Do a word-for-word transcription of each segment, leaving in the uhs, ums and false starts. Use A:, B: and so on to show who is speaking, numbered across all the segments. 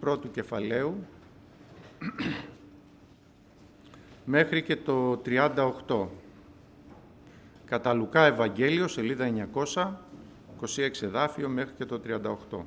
A: πρώτου κεφαλαίου μέχρι και το τριάντα οκτώ. Κατά Λουκά Ευαγγέλιο, σελίδα εννιακόσια είκοσι έξι εδάφιο μέχρι και το τριάντα οκτώ.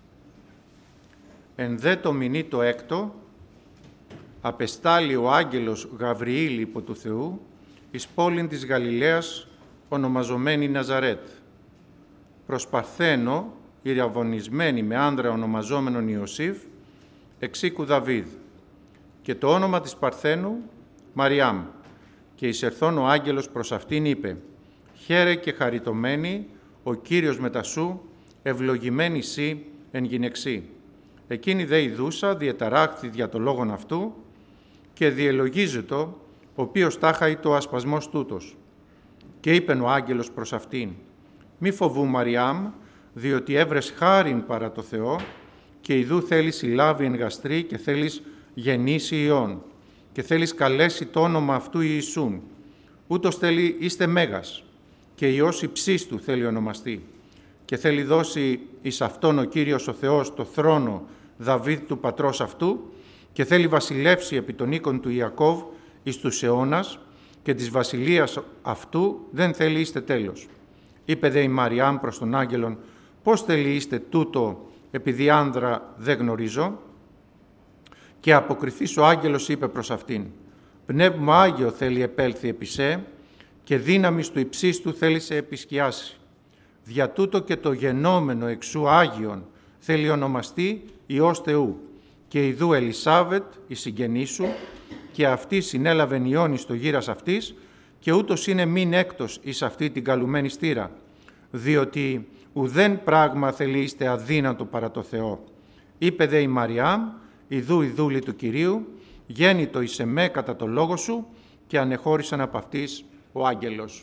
A: Εν δε το μηνύ το έκτο, απεστάλλει ο άγγελος Γαβριήλ υπό του Θεού εις πόλην της Γαλιλαίας ονομαζομένη Ναζαρέτ, προς Παρθένο, ηραβωνισμένη με άνδρα ονομαζόμενον Ιωσήφ, εξοίκου Δαβίδ, και το όνομα της Παρθένου Μαριάμ. Και εισερθών ο άγγελος προς αυτήν είπε: «Χαίρε και χαριτωμένη, ο Κύριος μετά σου, ευλογημένη σύ εν γυναιξί». Εκείνη δε ειδούσα διεταράχθη δια το λόγον αυτού και διελογίζετο, ο οποίος τάχαει το ασπασμός τούτος. Και είπεν ο άγγελος προς αυτήν: «Μη φοβού Μαριάμ, διότι έβρες χάριν παρά το Θεό, και ιδού θέλεις συλλάβει εν γαστρή και θέλεις γεννήσει Υιόν, και θέλεις καλέσει το όνομα αυτού Ιησούν. Ούτως θέλει είστε μέγας, και Υιός υψίστου θέλει ονομαστεί, και θέλει δώσει εις αυτόν ο Κύριος ο Θεός το θρόνο Δαβίδ του πατρός αυτού, και θέλει βασιλεύσει επί των οίκων του Ιακώβ εις τους αιώνας, και της βασιλείας αυτού δεν θέλει είστε τέλος». Είπε δε η Μαριάμ προς τον άγγελον: «Πώς θέλει είστε τούτο, επειδή άνδρα δεν γνωρίζω?» Και αποκριθής ο άγγελος είπε προς αυτήν: «Πνεύμα Άγιο θέλει επέλθει επί σε, και δύναμις του υψίστου θέλει σε επισκιάσει. Δια τούτο και το γενόμενο εξού Άγιον θέλει ονομαστεί Υιός Θεού. Και ιδού Ελισάβετ, η συγγενή σου, και αυτή συνέλαβεν Υιόν εις το γύρας αυτής, και ούτως είναι μην έκτος εις αυτή την καλουμένη στήρα, διότι ουδέν πράγμα θέλει είστε αδύνατο παρά το Θεό. Είπε δε η Μαριάμ: «Ιδού η δούλη του Κυρίου, γέννητο εις εμέ κατά το λόγο σου», και ανεχώρησαν από αυτής ο άγγελος.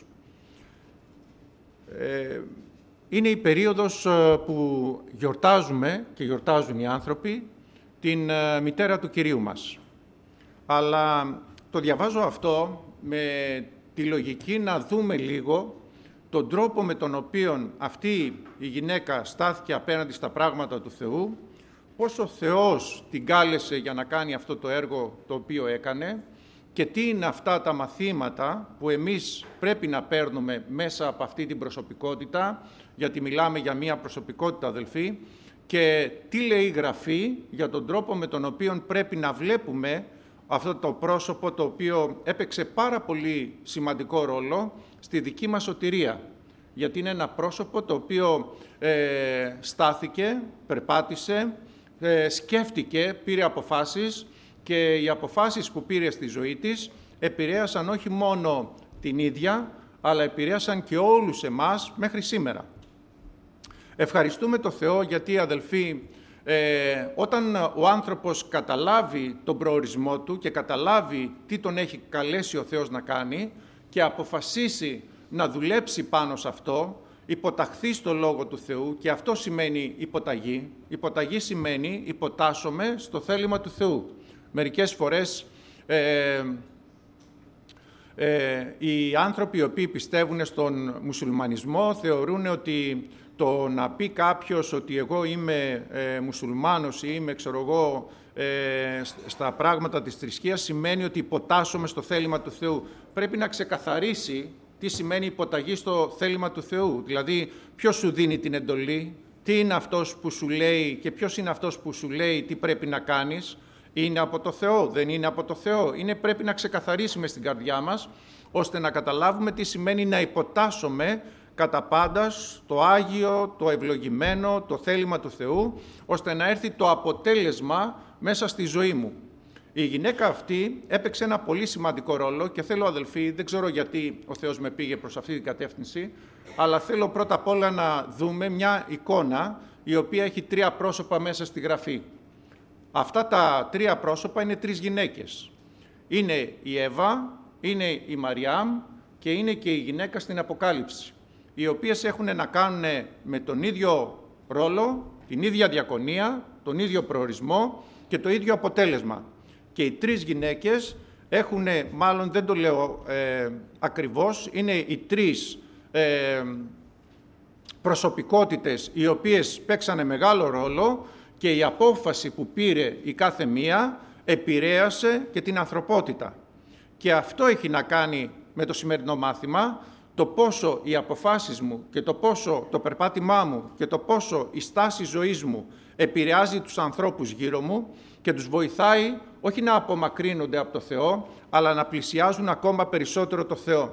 A: Ε, είναι η περίοδος που γιορτάζουμε και γιορτάζουν οι άνθρωποι την μητέρα του Κυρίου μας. Αλλά το διαβάζω αυτό με τη λογική να δούμε λίγο τον τρόπο με τον οποίο αυτή η γυναίκα στάθηκε απέναντι στα πράγματα του Θεού, πώς ο Θεός την κάλεσε για να κάνει αυτό το έργο το οποίο έκανε και τι είναι αυτά τα μαθήματα που εμείς πρέπει να παίρνουμε μέσα από αυτή την προσωπικότητα, γιατί μιλάμε για μία προσωπικότητα, αδελφοί, και τι λέει η Γραφή για τον τρόπο με τον οποίο πρέπει να βλέπουμε αυτό το πρόσωπο το οποίο έπαιξε πάρα πολύ σημαντικό ρόλο στη δική μας σωτηρία. Γιατί είναι ένα πρόσωπο το οποίο ε, στάθηκε, περπάτησε, ε, σκέφτηκε, πήρε αποφάσεις, και οι αποφάσεις που πήρε στη ζωή της επηρέασαν όχι μόνο την ίδια, αλλά επηρέασαν και όλους εμάς μέχρι σήμερα. Ευχαριστούμε το Θεό γιατί, αδελφοί, ε, όταν ο άνθρωπος καταλάβει τον προορισμό του και καταλάβει τι τον έχει καλέσει ο Θεός να κάνει και αποφασίσει να δουλέψει πάνω σε αυτό, υποταχθεί στο Λόγο του Θεού, και αυτό σημαίνει υποταγή. Υποταγή σημαίνει υποτάσσομαι στο θέλημα του Θεού. Μερικές φορές ε, ε, οι άνθρωποι οι οποίοι πιστεύουν στον μουσουλμανισμό θεωρούν ότι το να πει κάποιος ότι εγώ είμαι ε, μουσουλμάνος ή είμαι, ξέρω εγώ, ε, στα πράγματα της θρησκείας σημαίνει ότι υποτάσσομαι στο θέλημα του Θεού. Πρέπει να ξεκαθαρίσει τι σημαίνει υποταγή στο θέλημα του Θεού. Δηλαδή, ποιος σου δίνει την εντολή, τι είναι αυτός που σου λέει και ποιος είναι αυτός που σου λέει τι πρέπει να κάνεις. Είναι από το Θεό, δεν είναι από το Θεό. Είναι, πρέπει να ξεκαθαρίσουμε στην καρδιά μας, ώστε να καταλάβουμε τι σημαίνει να υποτάσσομαι κατά πάντα το Άγιο, το ευλογημένο, το θέλημα του Θεού, ώστε να έρθει το αποτέλεσμα μέσα στη ζωή μου. Η γυναίκα αυτή έπαιξε ένα πολύ σημαντικό ρόλο και θέλω, αδελφοί, δεν ξέρω γιατί ο Θεός με πήγε προς αυτή την κατεύθυνση, αλλά θέλω πρώτα απ' όλα να δούμε μια εικόνα η οποία έχει τρία πρόσωπα μέσα στη Γραφή. Αυτά τα τρία πρόσωπα είναι τρεις γυναίκες. Είναι η Εύα, είναι η Μαριάμ και είναι και η γυναίκα στην Αποκάλυψη, οι οποίες έχουν να κάνουν με τον ίδιο ρόλο, την ίδια διακονία, τον ίδιο προορισμό και το ίδιο αποτέλεσμα. Και οι τρεις γυναίκες έχουν, μάλλον δεν το λέω ε, ακριβώς, είναι οι τρεις ε, προσωπικότητες οι οποίες παίξανε μεγάλο ρόλο και η απόφαση που πήρε η κάθε μία επηρέασε και την ανθρωπότητα. Και αυτό έχει να κάνει με το σημερινό μάθημα, το πόσο οι αποφάσεις μου και το πόσο το περπάτημά μου και το πόσο η στάση ζωής μου επηρεάζει τους ανθρώπους γύρω μου και τους βοηθάει όχι να απομακρύνονται από το Θεό, αλλά να πλησιάζουν ακόμα περισσότερο το Θεό.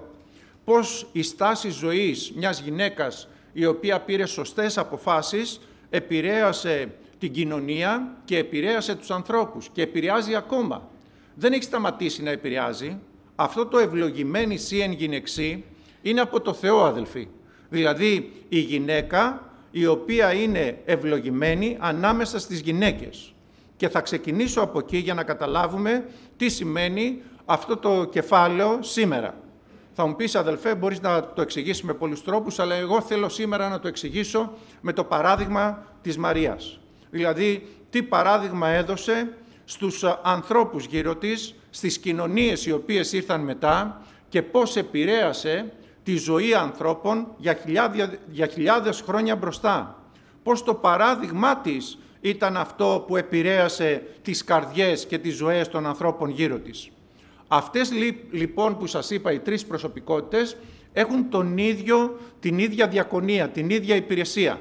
A: Πώς η στάση ζωής μιας γυναίκας η οποία πήρε σωστές αποφάσεις επηρέασε την κοινωνία και επηρέασε τους ανθρώπους και επηρεάζει ακόμα. Δεν έχει σταματήσει να επηρεάζει. Αυτό το ευλογημένη σύ εν γυναιξή είναι από το Θεό, αδελφοί. Δηλαδή η γυναίκα η οποία είναι ευλογημένη ανάμεσα στις γυναίκες. Και θα ξεκινήσω από εκεί για να καταλάβουμε τι σημαίνει αυτό το κεφάλαιο σήμερα. Θα μου πεις, αδελφέ, μπορείς να το εξηγήσεις με πολλούς τρόπους, αλλά εγώ θέλω σήμερα να το εξηγήσω με το παράδειγμα της Μαρίας. Δηλαδή, τι παράδειγμα έδωσε στους ανθρώπους γύρω της, στις κοινωνίες οι οποίες ήρθαν μετά και πώς επηρέασε τη ζωή ανθρώπων για χιλιάδες, για χιλιάδες χρόνια μπροστά. Πώς το παράδειγμά της ήταν αυτό που επηρέασε τις καρδιές και τις ζωές των ανθρώπων γύρω της. Αυτές λοιπόν που σας είπα, οι τρεις προσωπικότητες, έχουν τον ίδιο, την ίδια διακονία, την ίδια υπηρεσία.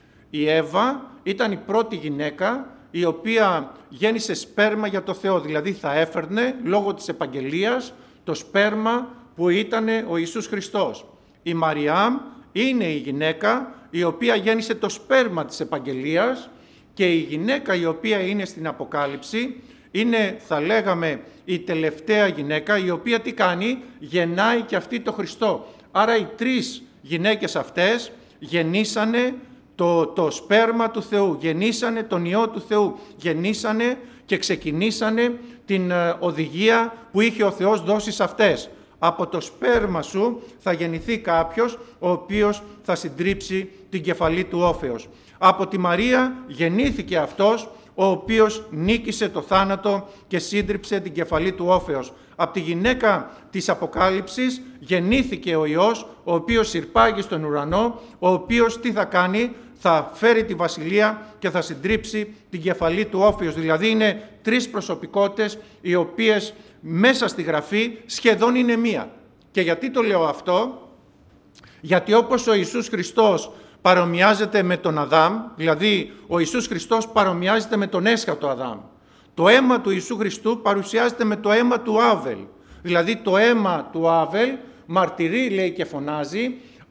A: Η Εύα ήταν η πρώτη γυναίκα η οποία γέννησε σπέρμα για το Θεό, δηλαδή θα έφερνε λόγω της επαγγελίας το σπέρμα που ήταν ο Ιησούς Χριστός. Η Μαριάμ είναι η γυναίκα η οποία γέννησε το σπέρμα της επαγγελίας και η γυναίκα η οποία είναι στην Αποκάλυψη είναι, θα λέγαμε, η τελευταία γυναίκα η οποία τι κάνει, γεννάει και αυτή το Χριστό. Άρα οι τρεις γυναίκες αυτές γεννήσανε το, το σπέρμα του Θεού, γεννήσανε τον Υιό του Θεού, γεννήσανε και ξεκινήσανε την οδηγία που είχε ο Θεός δώσει σε αυτές. Από το σπέρμα σου θα γεννηθεί κάποιος ο οποίος θα συντρίψει την κεφαλή του όφεως. Από τη Μαρία γεννήθηκε αυτός ο οποίος νίκησε το θάνατο και σύντριψε την κεφαλή του όφεως. Από τη γυναίκα της Αποκάλυψης γεννήθηκε ο Υιός, ο οποίος συρπάγει στον ουρανό, ο οποίος τι θα κάνει, θα φέρει τη βασιλεία και θα συντρίψει την κεφαλή του όφεως. Δηλαδή είναι τρεις προσωπικότητες οι οποίες μέσα στη Γραφή σχεδόν είναι μία. Και γιατί το λέω αυτό? Γιατί όπως ο Ιησούς Χριστός παρομοιάζεται με τον Αδάμ, δηλαδή ο Ιησούς Χριστός παρομοιάζεται με τον έσχατο Αδάμ. Το αίμα του Ιησού Χριστού παρουσιάζεται με το αίμα του Άβελ. Δηλαδή το αίμα του Άβελ μαρτυρεί, λέει, και φωνάζει,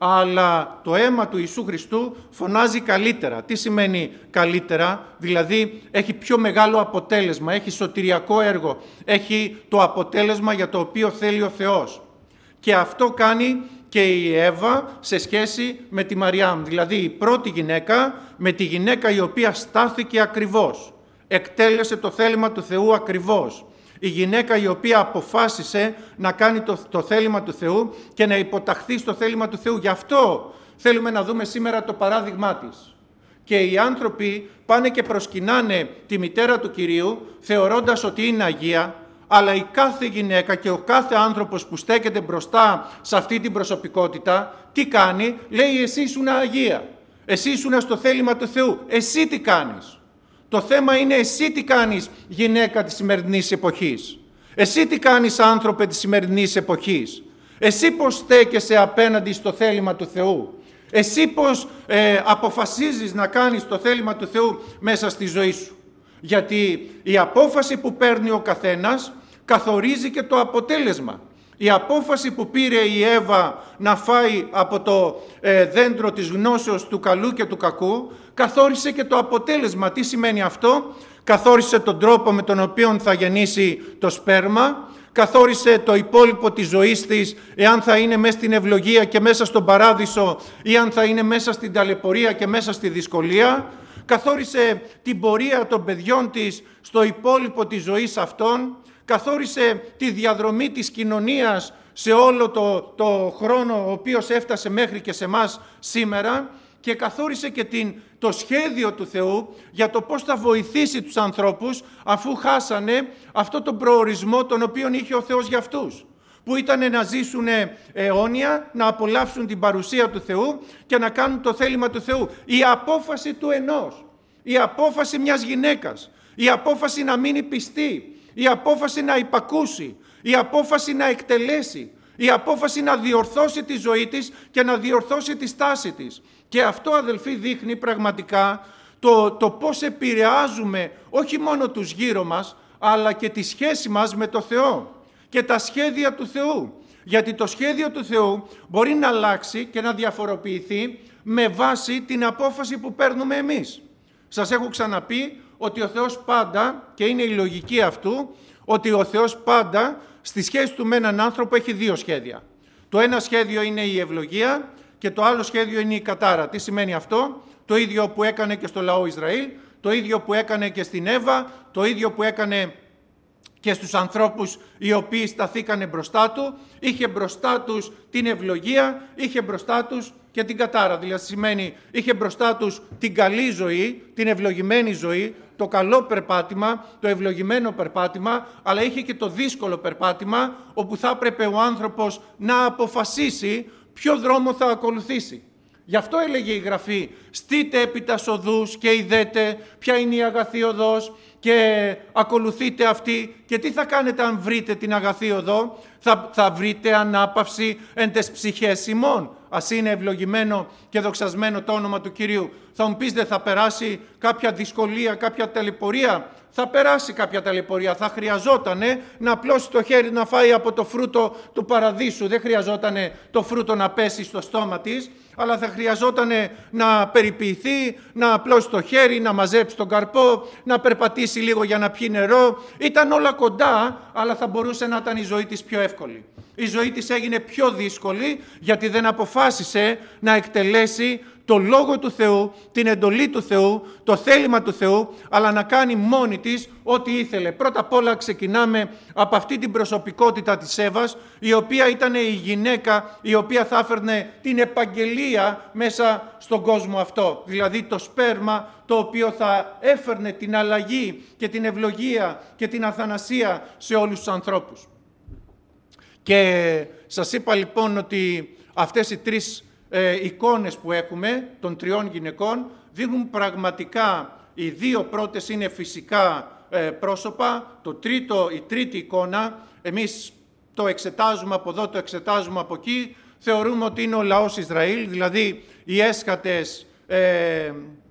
A: αλλά το αίμα του Ιησού Χριστού φωνάζει καλύτερα. Τι σημαίνει καλύτερα? Δηλαδή έχει πιο μεγάλο αποτέλεσμα, έχει σωτηριακό έργο, έχει το αποτέλεσμα για το οποίο θέλει ο Θεός. Και αυτό κάνει και η Εύα σε σχέση με τη Μαριάμ, δηλαδή η πρώτη γυναίκα με τη γυναίκα η οποία στάθηκε ακριβώς, εκτέλεσε το θέλημα του Θεού ακριβώς. Η γυναίκα η οποία αποφάσισε να κάνει το, το θέλημα του Θεού και να υποταχθεί στο θέλημα του Θεού. Γι' αυτό θέλουμε να δούμε σήμερα το παράδειγμά της. Και οι άνθρωποι πάνε και προσκυνάνε τη μητέρα του Κυρίου θεωρώντας ότι είναι Αγία, αλλά η κάθε γυναίκα και ο κάθε άνθρωπος που στέκεται μπροστά σε αυτή την προσωπικότητα, τι κάνει? Λέει, εσύ ήσουν Αγία, εσύ ήσουν στο θέλημα του Θεού, εσύ τι κάνεις? Το θέμα είναι εσύ τι κάνεις, γυναίκα της σημερινής εποχής. Εσύ τι κάνεις, άνθρωπε της σημερινής εποχής. Εσύ πώς στέκεσαι απέναντι στο θέλημα του Θεού. Εσύ πώς ε, αποφασίζεις να κάνεις το θέλημα του Θεού μέσα στη ζωή σου. Γιατί η απόφαση που παίρνει ο καθένας καθορίζει και το αποτέλεσμα. Η απόφαση που πήρε η Εύα να φάει από το ε, δέντρο της γνώσεως του καλού και του κακού καθόρισε και το αποτέλεσμα. Τι σημαίνει αυτό? Καθόρισε τον τρόπο με τον οποίο θα γεννήσει το σπέρμα, καθόρισε το υπόλοιπο της ζωής της, εάν θα είναι μέσα στην ευλογία και μέσα στον παράδεισο ή αν θα είναι μέσα στην ταλαιπωρία και μέσα στη δυσκολία, καθόρισε την πορεία των παιδιών της στο υπόλοιπο της ζωής αυτών, καθόρισε τη διαδρομή της κοινωνίας σε όλο το, το χρόνο ο οποίος έφτασε μέχρι και σε εμάς σήμερα και καθόρισε και την, το σχέδιο του Θεού για το πώς θα βοηθήσει τους ανθρώπους αφού χάσανε αυτό τον προορισμό τον οποίο είχε ο Θεός για αυτούς, που ήταν να ζήσουν αιώνια, να απολαύσουν την παρουσία του Θεού και να κάνουν το θέλημα του Θεού. Η απόφαση του ενός. η απόφαση μιας γυναίκας, η απόφαση να μείνει πιστή, η απόφαση να υπακούσει, η απόφαση να εκτελέσει, η απόφαση να διορθώσει τη ζωή της και να διορθώσει τη στάση της. Και αυτό, αδελφοί, δείχνει πραγματικά το, το πώς επηρεάζουμε όχι μόνο τους γύρω μας, αλλά και τη σχέση μας με το Θεό και τα σχέδια του Θεού. Γιατί το σχέδιο του Θεού μπορεί να αλλάξει και να διαφοροποιηθεί με βάση την απόφαση που παίρνουμε εμείς. Σας έχω ξαναπεί ότι ο Θεός πάντα, και είναι η λογική αυτού, ότι ο Θεός πάντα στη σχέση του με έναν άνθρωπο έχει δύο σχέδια. Το ένα σχέδιο είναι η ευλογία και το άλλο σχέδιο είναι η κατάρα. Τι σημαίνει αυτό? Το ίδιο που έκανε και στο λαό Ισραήλ, το ίδιο που έκανε και στην Εύα, το ίδιο που έκανε και στους ανθρώπους οι οποίοι σταθήκανε μπροστά του. Είχε μπροστά τους την ευλογία, είχε μπροστά τους και την κατάρα. Δηλαδή σημαίνει είχε μπροστά τους την καλή ζωή, την ευλογημένη ζωή, το καλό περπάτημα, το ευλογημένο περπάτημα, αλλά είχε και το δύσκολο περπάτημα, όπου θα έπρεπε ο άνθρωπος να αποφασίσει ποιο δρόμο θα ακολουθήσει. Γι' αυτό έλεγε η Γραφή, στείτε επί τας οδούς και ειδέτε ποια είναι η αγαθή οδός και ακολουθείτε αυτή. Και τι θα κάνετε αν βρείτε την αγαθή οδό? Θα, θα βρείτε ανάπαυση εν τες ψυχές ημών. Ας είναι ευλογημένο και δοξασμένο το όνομα του Κυρίου. Θα μου πεις, δεν θα περάσει κάποια δυσκολία, κάποια ταλαιπωρία? Θα περάσει κάποια ταλαιπωρία. Θα χρειαζότανε να απλώσει το χέρι να φάει από το φρούτο του παραδείσου. Δεν χρειαζότανε το φρούτο να πέσει στο στόμα της, αλλά θα χρειαζότανε να περιποιηθεί, να απλώσει το χέρι, να μαζέψει τον καρπό, να περπατήσει λίγο για να πιει νερό. Ήταν όλα κοντά, αλλά θα μπορούσε να ήταν η ζωή της πιο εύκολη. Η ζωή της έγινε πιο δύσκολη γιατί δεν αποφάσισε να εκτελέσει το Λόγο του Θεού, την εντολή του Θεού, το θέλημα του Θεού, αλλά να κάνει μόνη της ό,τι ήθελε. Πρώτα απ' όλα ξεκινάμε από αυτή την προσωπικότητα της Εύας, η οποία ήταν η γυναίκα η οποία θα έφερνε την επαγγελία μέσα στον κόσμο αυτό. Δηλαδή το σπέρμα το οποίο θα έφερνε την αλλαγή και την ευλογία και την αθανασία σε όλους τους ανθρώπους. Και σας είπα λοιπόν ότι αυτές οι τρεις ε, εικόνες που έχουμε των τριών γυναικών δείχνουν πραγματικά, οι δύο πρώτες είναι φυσικά ε, πρόσωπα, το τρίτο, η τρίτη εικόνα, εμείς το εξετάζουμε από εδώ, το εξετάζουμε από εκεί, θεωρούμε ότι είναι ο λαός Ισραήλ, δηλαδή οι έσχατες ε,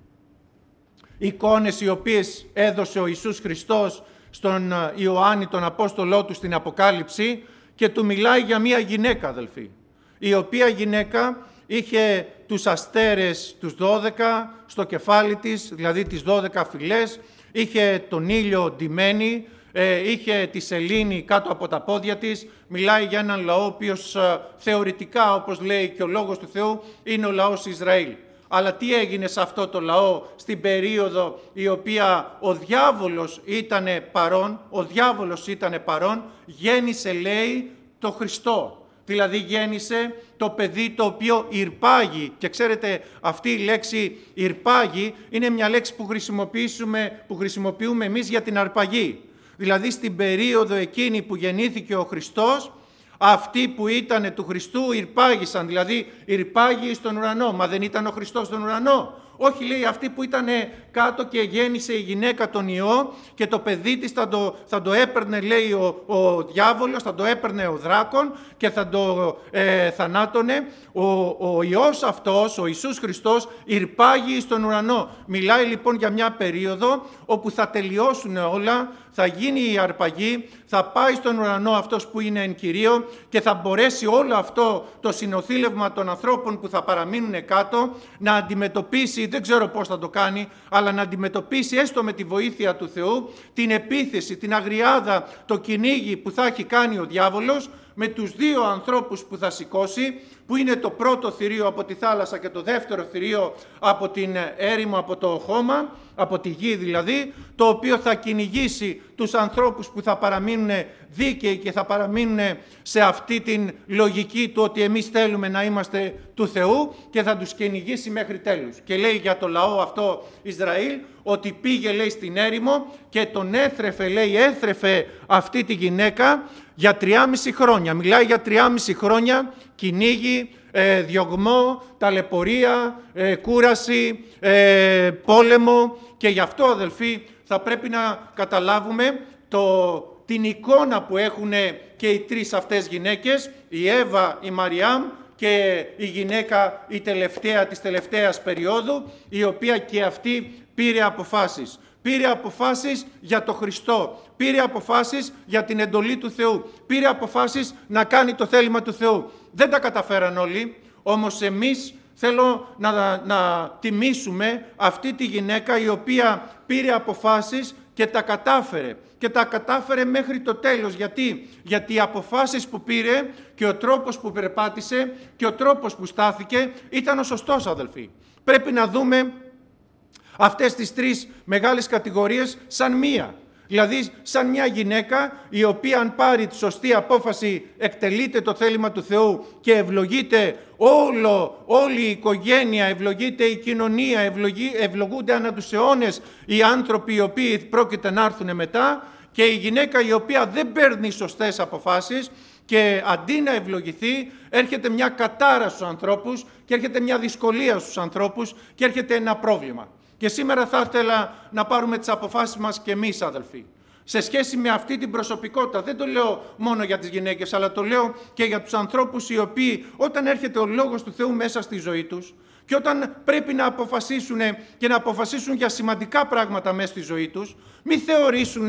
A: εικόνες οι οποίες έδωσε ο Ιησούς Χριστός στον Ιωάννη τον Απόστολό του στην Αποκάλυψη, και του μιλάει για μία γυναίκα, αδελφοί, η οποία γυναίκα είχε τους αστέρες τους δώδεκα στο κεφάλι της, δηλαδή τις δώδεκα φυλές, είχε τον ήλιο ντυμένη, ε, είχε τη σελήνη κάτω από τα πόδια της. Μιλάει για έναν λαό ο οποίος ε, θεωρητικά, όπως λέει και ο Λόγος του Θεού, είναι ο λαός Ισραήλ. Αλλά τι έγινε σε αυτό το λαό στην περίοδο η οποία ο διάβολος ήταν παρόν, ο διάβολος ήταν παρόν, γέννησε, λέει, το Χριστό. Δηλαδή γέννησε το παιδί το οποίο ηρπάγει. Και ξέρετε, αυτή η λέξη ηρπάγει είναι μια λέξη που χρησιμοποιήσουμε, που χρησιμοποιούμε εμείς για την αρπαγή. Δηλαδή στην περίοδο εκείνη που γεννήθηκε ο Χριστός, αυτοί που ήταν του Χριστού ηρπάγησαν, δηλαδή ηρπάγει στον ουρανό. Μα δεν ήταν ο Χριστός στον ουρανό? Όχι, λέει, αυτοί που ήταν κάτω και γέννησε η γυναίκα τον Υιό και το παιδί της θα το, θα το έπαιρνε, λέει, ο, ο διάβολος, θα το έπαιρνε ο δράκον και θα το ε, θανάτωνε. Ο, ο Υιός αυτός, ο Ιησούς Χριστός, ηρπάγει στον ουρανό. Μιλάει λοιπόν για μια περίοδο όπου θα τελειώσουν όλα, θα γίνει η αρπαγή, θα πάει στον ουρανό αυτός που είναι εν Κυρίω και θα μπορέσει όλο αυτό το συνοθήλευμα των ανθρώπων που θα παραμείνουν κάτω να αντιμετωπίσει, δεν ξέρω πώς θα το κάνει, αλλά να αντιμετωπίσει έστω με τη βοήθεια του Θεού την επίθεση, την αγριάδα, το κυνήγι που θα έχει κάνει ο διάβολος με τους δύο ανθρώπους που θα σηκώσει, που είναι το πρώτο θηρίο από τη θάλασσα και το δεύτερο θηρίο από την έρημο, από το χώμα, από τη γη δηλαδή, το οποίο θα κυνηγήσει τους ανθρώπους που θα παραμείνουν δίκαιοι και θα παραμείνουν σε αυτή την λογική του ότι εμείς θέλουμε να είμαστε του Θεού, και θα τους κυνηγήσει μέχρι τέλους. Και λέει για το λαό αυτό Ισραήλ ότι πήγε, λέει, στην έρημο και τον έθρεφε, λέει, έθρεφε αυτή τη γυναίκα για τριάμιση χρόνια. Μιλάει για τριάμιση χρόνια κυνήγι, ε, διωγμό, ταλαιπωρία, ε, κούραση, ε, πόλεμο και γι' αυτό, αδελφοί, θα πρέπει να καταλάβουμε το, την εικόνα που έχουν και οι τρεις αυτές γυναίκες, η Εύα, η Μαριάμ και η γυναίκα η τελευταία της τελευταίας περίοδου, η οποία και αυτή πήρε αποφάσεις. Πήρε αποφάσεις για το Χριστό, πήρε αποφάσεις για την εντολή του Θεού, πήρε αποφάσεις να κάνει το θέλημα του Θεού. Δεν τα καταφέραν όλοι, όμως εμείς θέλω να, να τιμήσουμε αυτή τη γυναίκα η οποία πήρε αποφάσεις και τα κατάφερε. Και τα κατάφερε μέχρι το τέλος. Γιατί? Γιατί οι αποφάσεις που πήρε και ο τρόπος που περπάτησε και ο τρόπος που στάθηκε ήταν ο σωστός, αδελφοί. Πρέπει να δούμε αυτές τις τρεις μεγάλες κατηγορίες σαν μία. Δηλαδή σαν μια γυναίκα η οποία αν πάρει τη σωστή απόφαση εκτελείται το θέλημα του Θεού και ευλογείται όλο, όλη η οικογένεια, ευλογείται η κοινωνία, ευλογεί, ευλογούνται ανά τους αιώνες οι άνθρωποι οι οποίοι πρόκειται να έρθουν μετά, και η γυναίκα η οποία δεν παίρνει σωστές αποφάσεις και αντί να ευλογηθεί έρχεται μια κατάρα στους ανθρώπους και έρχεται μια δυσκολία στους ανθρώπους και έρχεται ένα πρόβλημα. Και σήμερα θα ήθελα να πάρουμε τις αποφάσεις μας και εμείς, αδελφοί, σε σχέση με αυτή την προσωπικότητα. Δεν το λέω μόνο για τις γυναίκες, αλλά το λέω και για τους ανθρώπους οι οποίοι όταν έρχεται ο Λόγος του Θεού μέσα στη ζωή τους και όταν πρέπει να αποφασίσουν και να αποφασίσουν για σημαντικά πράγματα μέσα στη ζωή τους, μην θεωρήσουν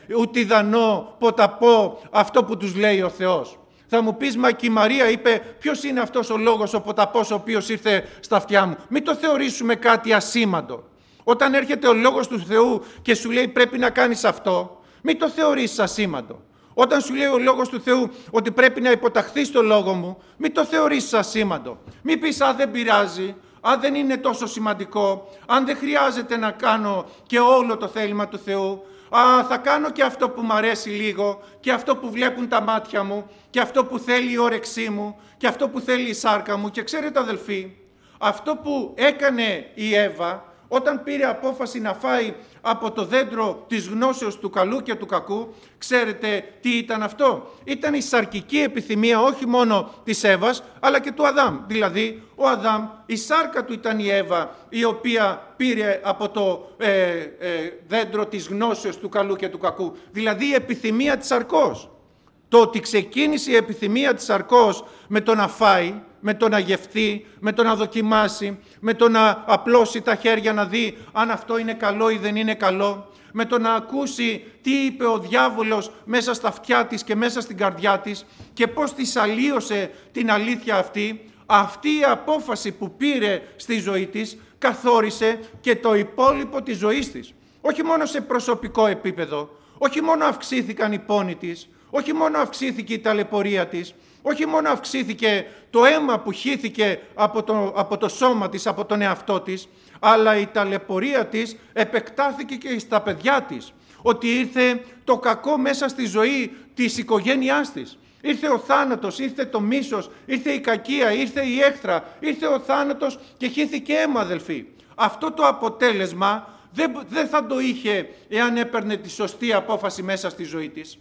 A: ουδανό ποταπό αυτό που τους λέει ο Θεός. Θα μου πεις, μα και η Μαρία είπε, ποιος είναι αυτός ο λόγος, ο ποταπός ο οποίος ήρθε στα αυτιά μου. Μην το θεωρήσουμε κάτι ασήμαντο. Όταν έρχεται ο Λόγος του Θεού και σου λέει πρέπει να κάνεις αυτό, μην το θεωρήσεις ασήμαντο. Όταν σου λέει ο Λόγος του Θεού ότι πρέπει να υποταχθείς στο Λόγο μου, μην το θεωρήσεις ασήμαντο. Μην πεις, α, δεν πειράζει, αν δεν είναι τόσο σημαντικό, αν δεν χρειάζεται να κάνω και όλο το θέλημα του Θεού, α, θα κάνω και αυτό που μ' αρέσει λίγο και αυτό που βλέπουν τα μάτια μου και αυτό που θέλει η όρεξή μου και αυτό που θέλει η σάρκα μου. Και ξέρετε, αδελφοί, αυτό που έκανε η Εύα όταν πήρε απόφαση να φάει από το δέντρο της γνώσεως του καλού και του κακού, ξέρετε τι ήταν αυτό? Ήταν η σαρκική επιθυμία όχι μόνο της Εύας, αλλά και του Αδάμ. Δηλαδή, ο Αδάμ, η σάρκα του ήταν η Εύα, η οποία πήρε από το ε, ε, δέντρο της γνώσεως του καλού και του κακού. Δηλαδή, η επιθυμία της σαρκός. Το ότι ξεκίνησε η επιθυμία της σαρκός με το να φάει, με το να γευθεί, με το να δοκιμάσει, με το να απλώσει τα χέρια να δει αν αυτό είναι καλό ή δεν είναι καλό, με το να ακούσει τι είπε ο διάβολος μέσα στα αυτιά της και μέσα στην καρδιά της και πώς της αλλίωσε την αλήθεια αυτή, αυτή η απόφαση που πήρε στη ζωή της καθόρισε και το υπόλοιπο της ζωής της. Όχι μόνο σε προσωπικό επίπεδο, όχι μόνο αυξήθηκαν οι πόνοι της, όχι μόνο αυξήθηκε η ταλαιπωρία της, όχι μόνο αυξήθηκε το αίμα που χύθηκε από το, από το σώμα της, από τον εαυτό της, αλλά η ταλαιπωρία της επεκτάθηκε και στα παιδιά της. Ότι ήρθε το κακό μέσα στη ζωή της οικογένειάς της. Ήρθε ο θάνατος, ήρθε το μίσος, ήρθε η κακία, ήρθε η έχθρα, ήρθε ο θάνατος και χύθηκε αίμα, αδελφοί. Αυτό το αποτέλεσμα δεν, δεν θα το είχε εάν έπαιρνε τη σωστή απόφαση μέσα στη ζωή της.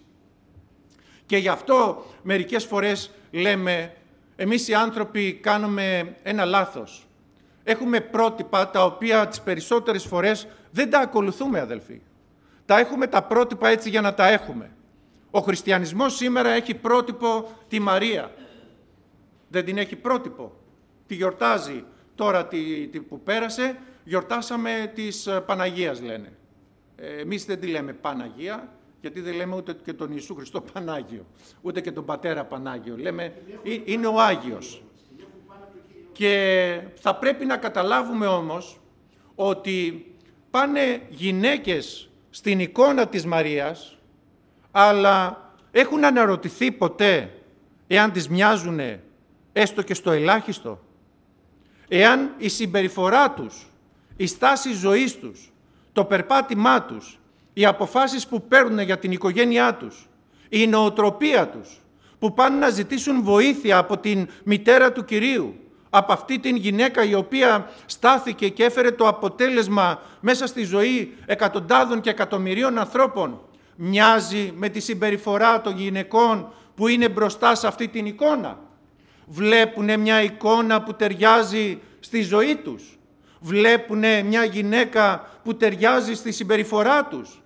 A: Και γι' αυτό μερικές φορές λέμε, εμείς οι άνθρωποι κάνουμε ένα λάθος. Έχουμε πρότυπα τα οποία τις περισσότερες φορές δεν τα ακολουθούμε, αδελφοί. Τα έχουμε τα πρότυπα έτσι για να τα έχουμε. Ο χριστιανισμός σήμερα έχει πρότυπο τη Μαρία. Δεν την έχει πρότυπο. Τη γιορτάζει τώρα τη, τη που πέρασε, γιορτάσαμε της Παναγίας λένε. Εμείς δεν τη λέμε Παναγία, γιατί δεν λέμε ούτε και τον Ιησού Χριστό Πανάγιο, ούτε και τον Πατέρα Πανάγιο. Λέμε, είναι ο Άγιος. Και θα πρέπει να καταλάβουμε όμως ότι πάνε γυναίκες στην εικόνα της Μαρίας, αλλά έχουν αναρωτηθεί ποτέ εάν τις μοιάζουν έστω και στο ελάχιστο? Εάν η συμπεριφορά τους, η στάση ζωής τους, το περπάτημά τους, οι αποφάσεις που παίρνουν για την οικογένειά τους, η νοοτροπία τους, που πάνε να ζητήσουν βοήθεια από την μητέρα του Κυρίου, από αυτή την γυναίκα η οποία στάθηκε και έφερε το αποτέλεσμα μέσα στη ζωή εκατοντάδων και εκατομμυρίων ανθρώπων, μοιάζει με τη συμπεριφορά των γυναικών που είναι μπροστά σε αυτή την εικόνα? Βλέπουνε μια εικόνα που ταιριάζει στη ζωή τους. Βλέπουνε μια γυναίκα που ταιριάζει στη συμπεριφορά τους.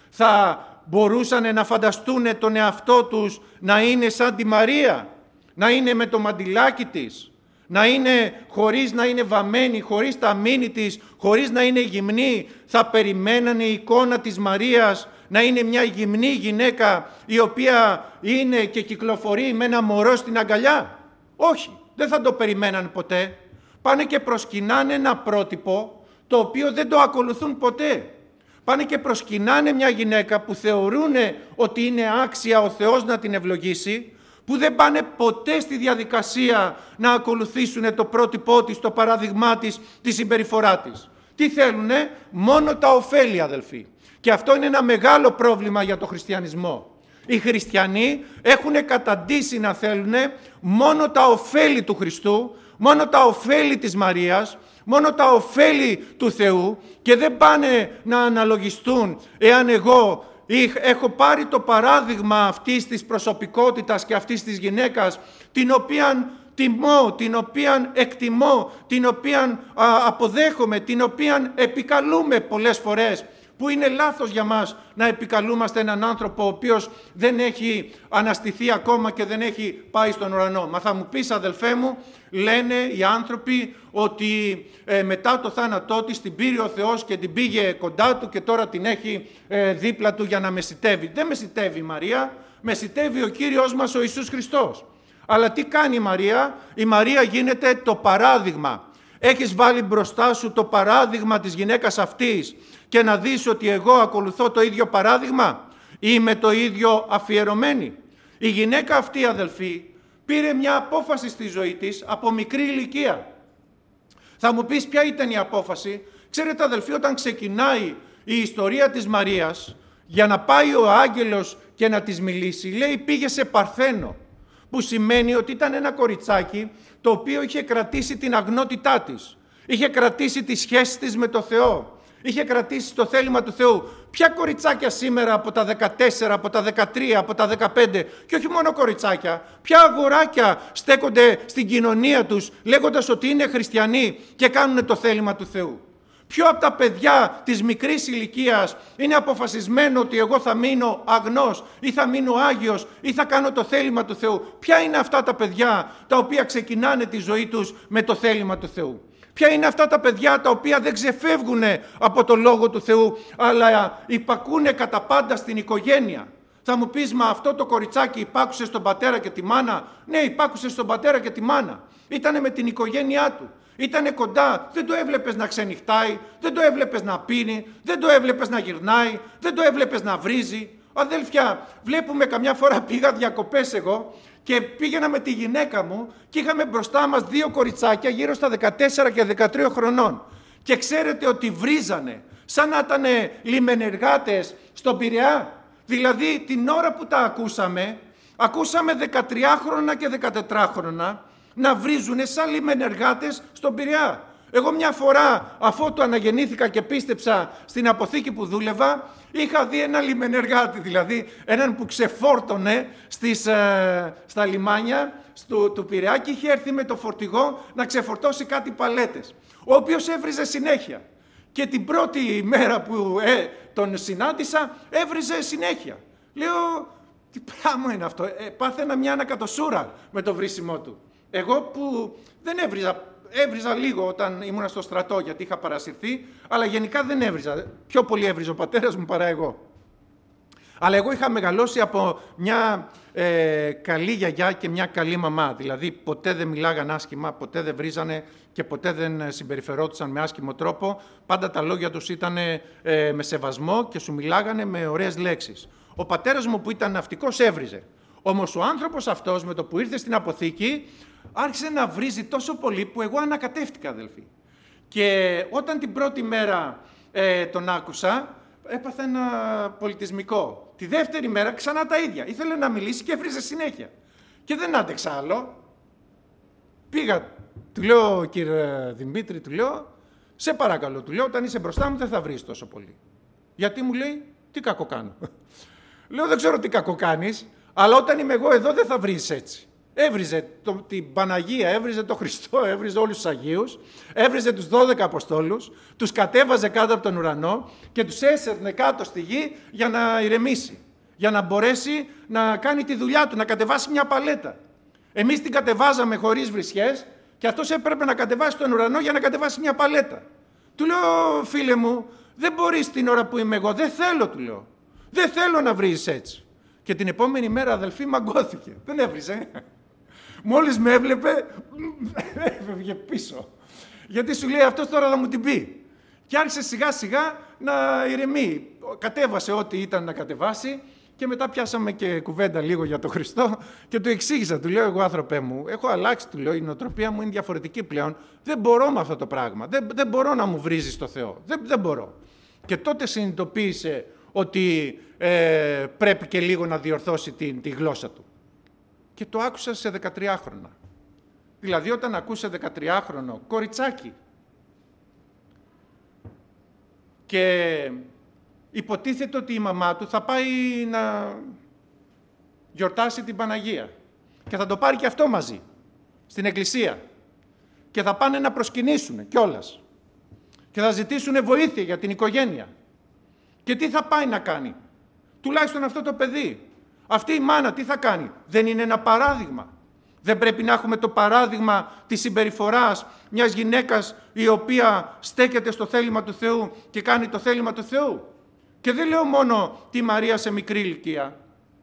A: Θα μπορούσαν να φανταστούν τον εαυτό τους να είναι σαν τη Μαρία, να είναι με το μαντιλάκι της, να είναι χωρίς να είναι βαμμένη, χωρίς τα μήνυ της, χωρίς να είναι γυμνή. Θα περιμένανε η εικόνα της Μαρίας να είναι μια γυμνή γυναίκα η οποία είναι και κυκλοφορεί με ένα μωρό στην αγκαλιά? Όχι, δεν θα το περιμέναν ποτέ. Πάνε και προσκυνάνε ένα πρότυπο το οποίο δεν το ακολουθούν ποτέ. Πάνε και προσκυνάνε μια γυναίκα που θεωρούν ότι είναι άξια ο Θεός να την ευλογήσει, που δεν πάνε ποτέ στη διαδικασία να ακολουθήσουν το πρότυπό της, το παράδειγμά της, τη συμπεριφορά της. Τι θέλουνε? Μόνο τα ωφέλη, αδελφοί. Και αυτό είναι ένα μεγάλο πρόβλημα για το χριστιανισμό. Οι χριστιανοί έχουν καταντήσει να θέλουν μόνο τα ωφέλη του Χριστού, μόνο τα ωφέλη της Μαρίας, μόνο τα ωφέλη του Θεού και δεν πάνε να αναλογιστούν εάν εγώ έχω πάρει το παράδειγμα αυτής της προσωπικότητας και αυτής της γυναίκας, την οποία τιμώ, την οποία εκτιμώ, την οποία αποδέχομαι, την οποία επικαλούμε πολλές φορές, που είναι λάθος για μας να επικαλούμαστε έναν άνθρωπο ο οποίος δεν έχει αναστηθεί ακόμα και δεν έχει πάει στον ουρανό. Μα θα μου πεις, αδελφέ μου, λένε οι άνθρωποι ότι ε, μετά το θάνατό της την πήρε ο Θεός και την πήγε κοντά του και τώρα την έχει ε, δίπλα του για να μεσιτεύει. Δεν μεσιτεύει η Μαρία, μεσιτεύει ο Κύριος μας ο Ιησούς Χριστός. Αλλά τι κάνει η Μαρία? Η Μαρία γίνεται το παράδειγμα. Έχεις βάλει μπροστά σου το παράδειγμα της γυναίκας αυτής και να δεις ότι εγώ ακολουθώ το ίδιο παράδειγμα, είμαι το ίδιο αφιερωμένη? Η γυναίκα αυτή, αδελφοί, πήρε μια απόφαση στη ζωή της από μικρή ηλικία. Θα μου πεις ποια ήταν η απόφαση? Ξέρετε, αδελφοί, όταν ξεκινάει η ιστορία της Μαρίας, για να πάει ο άγγελος και να της μιλήσει, λέει πήγε σε Παρθένο, που σημαίνει ότι ήταν ένα κοριτσάκι το οποίο είχε κρατήσει την αγνότητά της, είχε κρατήσει τη σχέση της με το Θεό, είχε κρατήσει το θέλημα του Θεού. Ποια κοριτσάκια σήμερα από τα δεκατέσσερα, από τα δεκατρία, από τα δεκαπέντε, και όχι μόνο κοριτσάκια, ποια αγοράκια στέκονται στην κοινωνία τους λέγοντας ότι είναι χριστιανοί και κάνουν το θέλημα του Θεού? Ποιο από τα παιδιά της μικρής ηλικίας είναι αποφασισμένο ότι εγώ θα μείνω αγνός ή θα μείνω άγιος ή θα κάνω το θέλημα του Θεού? Ποια είναι αυτά τα παιδιά τα οποία ξεκινάνε τη ζωή τους με το θέλημα του Θεού? Ποια είναι αυτά τα παιδιά τα οποία δεν ξεφεύγουν από το Λόγο του Θεού, αλλά υπακούνε κατά πάντα στην οικογένεια? Θα μου πεις, μα αυτό το κοριτσάκι υπάκουσε στον πατέρα και τη μάνα? Ναι, υπάκουσε στον πατέρα και τη μάνα. Ήτανε με την οικογένειά του. Ήτανε κοντά, δεν το έβλεπες να ξενυχτάει, δεν το έβλεπες να πίνει, δεν το έβλεπες να γυρνάει, δεν το έβλεπες να βρίζει. Αδέλφια, βλέπουμε καμιά φορά, πήγα διακοπές εγώ και πήγαινα με τη γυναίκα μου και είχαμε μπροστά μας δύο κοριτσάκια γύρω στα δεκατέσσερα και δεκατρία χρονών. Και ξέρετε ότι βρίζανε σαν να ήταν λιμενεργάτες στον Πειραιά. Δηλαδή την ώρα που τα ακούσαμε, ακούσαμε δεκατριάχρονα και δεκατετράχρονα να βρίζουνε σαν λιμενεργάτες στον Πειραιά. Εγώ μια φορά, αφού το αναγεννήθηκα και πίστεψα στην αποθήκη που δούλευα, είχα δει ένα λιμενεργάτη, δηλαδή έναν που ξεφόρτωνε στις, ε, στα λιμάνια στο, του Πειραιά και είχε έρθει με το φορτηγό να ξεφορτώσει κάτι παλέτες, ο οποίος έβριζε συνέχεια. Και την πρώτη μέρα που ε, τον συνάντησα, έβριζε συνέχεια. Λέω, τι πράγμα είναι αυτό? Ε, πάθαινα μια ανακατοσούρα με το βρίσιμό του. Εγώ που δεν έβριζα, έβριζα λίγο όταν ήμουν στο στρατό γιατί είχα παρασυρθεί, αλλά γενικά δεν έβριζα. Πιο πολύ έβριζε ο πατέρας μου παρά εγώ. Αλλά εγώ είχα μεγαλώσει από μια ε, καλή γιαγιά και μια καλή μαμά. Δηλαδή ποτέ δεν μιλάγαν άσχημα, ποτέ δεν βρίζανε και ποτέ δεν συμπεριφερόντουσαν με άσχημο τρόπο. Πάντα τα λόγια τους ήταν ε, με σεβασμό και σου μιλάγανε με ωραίες λέξεις. Ο πατέρας μου που ήταν ναυτικός έβριζε. Όμως ο άνθρωπος αυτός με το που ήρθε στην αποθήκη άρχισε να βρίζει τόσο πολύ που εγώ ανακατεύτηκα, αδελφοί. Και όταν την πρώτη μέρα ε, τον άκουσα, έπαθα ένα πολιτισμικό. Τη δεύτερη μέρα ξανά τα ίδια. Ήθελε να μιλήσει και έβριζε συνέχεια. Και δεν άντεξα άλλο. Πήγα, του λέω, κύριε Δημήτρη, του λέω, σε παρακαλώ, του λέω, όταν είσαι μπροστά μου δεν θα βρεις τόσο πολύ. Γιατί μου λέει, τι κακό κάνω? Λέω, δεν ξέρω τι κακό κάνεις, αλλά όταν είμαι εγώ εδώ δεν θα βρεις έτσι. Έβριζε το, την Παναγία, έβριζε τον Χριστό, έβριζε όλους τους Αγίους, έβριζε τους δώδεκα Αποστόλους, τους κατέβαζε κάτω από τον ουρανό και τους έσερνε κάτω στη γη για να ηρεμήσει, για να μπορέσει να κάνει τη δουλειά του, να κατεβάσει μια παλέτα. Εμείς την κατεβάζαμε χωρίς βρισιές και αυτός έπρεπε να κατεβάσει τον ουρανό για να κατεβάσει μια παλέτα. Του λέω, φίλε μου, δεν μπορείς την ώρα που είμαι εγώ, δεν θέλω, του λέω. Δεν θέλω να βρίζεις έτσι. Και την επόμενη μέρα, αδελφή, μαγκώθηκε. Δεν έβριζε. Μόλις με έβλεπε, έφευγε πίσω. Γιατί σου λέει, αυτός τώρα θα μου την πει. Και άρχισε σιγά σιγά να ηρεμεί. Κατέβασε ό,τι ήταν να κατεβάσει και μετά πιάσαμε και κουβέντα λίγο για τον Χριστό και του εξήγησα. Του λέω, εγώ άνθρωπέ μου, έχω αλλάξει, του λέω, η νοοτροπία μου είναι διαφορετική πλέον. Δεν μπορώ με αυτό το πράγμα. Δεν, δεν μπορώ να μου βρίζεις το Θεό. Δεν, δεν μπορώ. Και τότε συνειδητοποίησε ότι ε, πρέπει και λίγο να διορθώσει τη, τη γλώσσα του. Και το άκουσα σε δεκατριάχρονα. Δηλαδή όταν ακούσε δεκατριάχρονο κοριτσάκι και υποτίθεται ότι η μαμά του θα πάει να γιορτάσει την Παναγία και θα το πάρει και αυτό μαζί στην εκκλησία και θα πάνε να προσκυνήσουν κιόλας και θα ζητήσουν βοήθεια για την οικογένεια. Και τι θα πάει να κάνει? Τουλάχιστον αυτό το παιδί. Αυτή η μάνα τι θα κάνει? Δεν είναι ένα παράδειγμα? Δεν πρέπει να έχουμε το παράδειγμα της συμπεριφοράς μιας γυναίκας η οποία στέκεται στο θέλημα του Θεού και κάνει το θέλημα του Θεού? Και δεν λέω μόνο τη Μαρία σε μικρή ηλικία,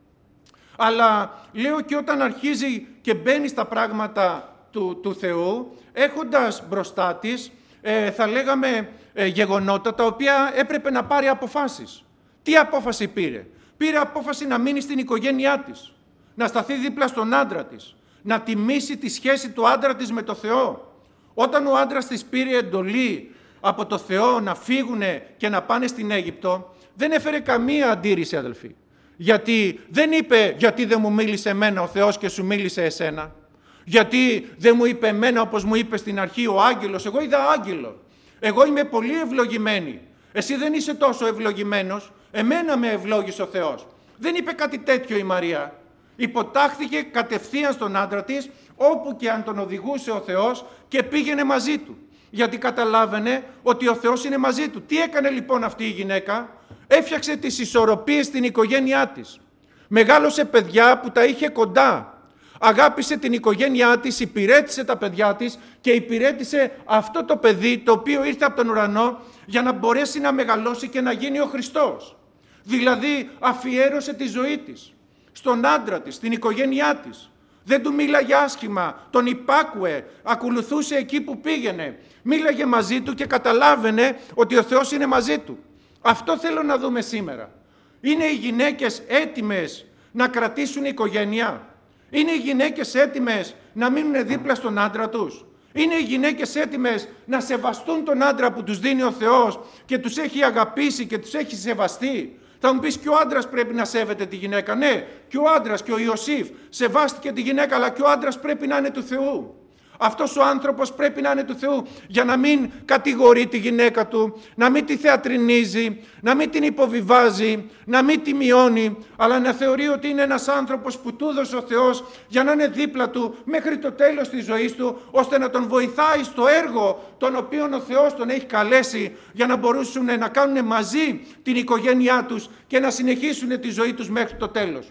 A: αλλά λέω και όταν αρχίζει και μπαίνει στα πράγματα του, του Θεού, έχοντας μπροστά της, ε, θα λέγαμε, ε, γεγονότα τα οποία έπρεπε να πάρει αποφάσεις. Τι απόφαση πήρε? Πήρε απόφαση να μείνει στην οικογένειά της, να σταθεί δίπλα στον άντρα της, να τιμήσει τη σχέση του άντρα της με το Θεό. Όταν ο άντρας της πήρε εντολή από το Θεό να φύγουνε και να πάνε στην Αίγυπτο, δεν έφερε καμία αντίρρηση, αδελφοί. Γιατί δεν είπε, γιατί δεν μου μίλησε εμένα ο Θεός και σου μίλησε εσένα? Γιατί δεν μου είπε εμένα όπως μου είπε στην αρχή ο άγγελος? Εγώ είδα άγγελο. Εγώ είμαι πολύ ευλογημένη. Εσύ δεν είσαι τόσο ευλογημένος. Εμένα με ευλόγησε ο Θεός. Δεν είπε κάτι τέτοιο η Μαρία. Υποτάχθηκε κατευθείαν στον άντρα της, όπου και αν τον οδηγούσε ο Θεός, και πήγαινε μαζί του. Γιατί καταλάβαινε ότι ο Θεός είναι μαζί του. Τι έκανε λοιπόν αυτή η γυναίκα? Έφτιαξε τις ισορροπίες στην οικογένειά της. Μεγάλωσε παιδιά που τα είχε κοντά. Αγάπησε την οικογένειά της, υπηρέτησε τα παιδιά της και υπηρέτησε αυτό το παιδί το οποίο ήρθε από τον ουρανό για να μπορέσει να μεγαλώσει και να γίνει ο Χριστός. Δηλαδή αφιέρωσε τη ζωή της στον άντρα της, στην οικογένειά της. Δεν του μίλαγε άσχημα, τον υπάκουε, ακολουθούσε εκεί που πήγαινε. Μίλαγε μαζί του και καταλάβαινε ότι ο Θεός είναι μαζί του. Αυτό θέλω να δούμε σήμερα. Είναι οι γυναίκες έτοιμες να κρατήσουν οικογένεια? Είναι οι γυναίκες έτοιμες να μείνουν δίπλα στον άντρα τους? Είναι οι γυναίκες έτοιμες να σεβαστούν τον άντρα που τους δίνει ο Θεός και τους έχει αγαπήσει και τους έχει σεβαστεί? Θα μου πεις, και ο άντρας πρέπει να σέβεται τη γυναίκα. Ναι, και ο άντρας και ο Ιωσήφ σεβάστηκε τη γυναίκα, αλλά και ο άντρας πρέπει να είναι του Θεού. Αυτός ο άνθρωπος πρέπει να είναι του Θεού για να μην κατηγορεί τη γυναίκα του, να μην τη θεατρινίζει, να μην την υποβιβάζει, να μην τη μειώνει, αλλά να θεωρεί ότι είναι ένας άνθρωπος που του έδωσε ο Θεός για να είναι δίπλα του μέχρι το τέλος της ζωής του, ώστε να τον βοηθάει στο έργο τον οποίο ο Θεός τον έχει καλέσει, για να μπορούσουν να κάνουν μαζί την οικογένειά τους και να συνεχίσουν τη ζωή τους μέχρι το τέλος.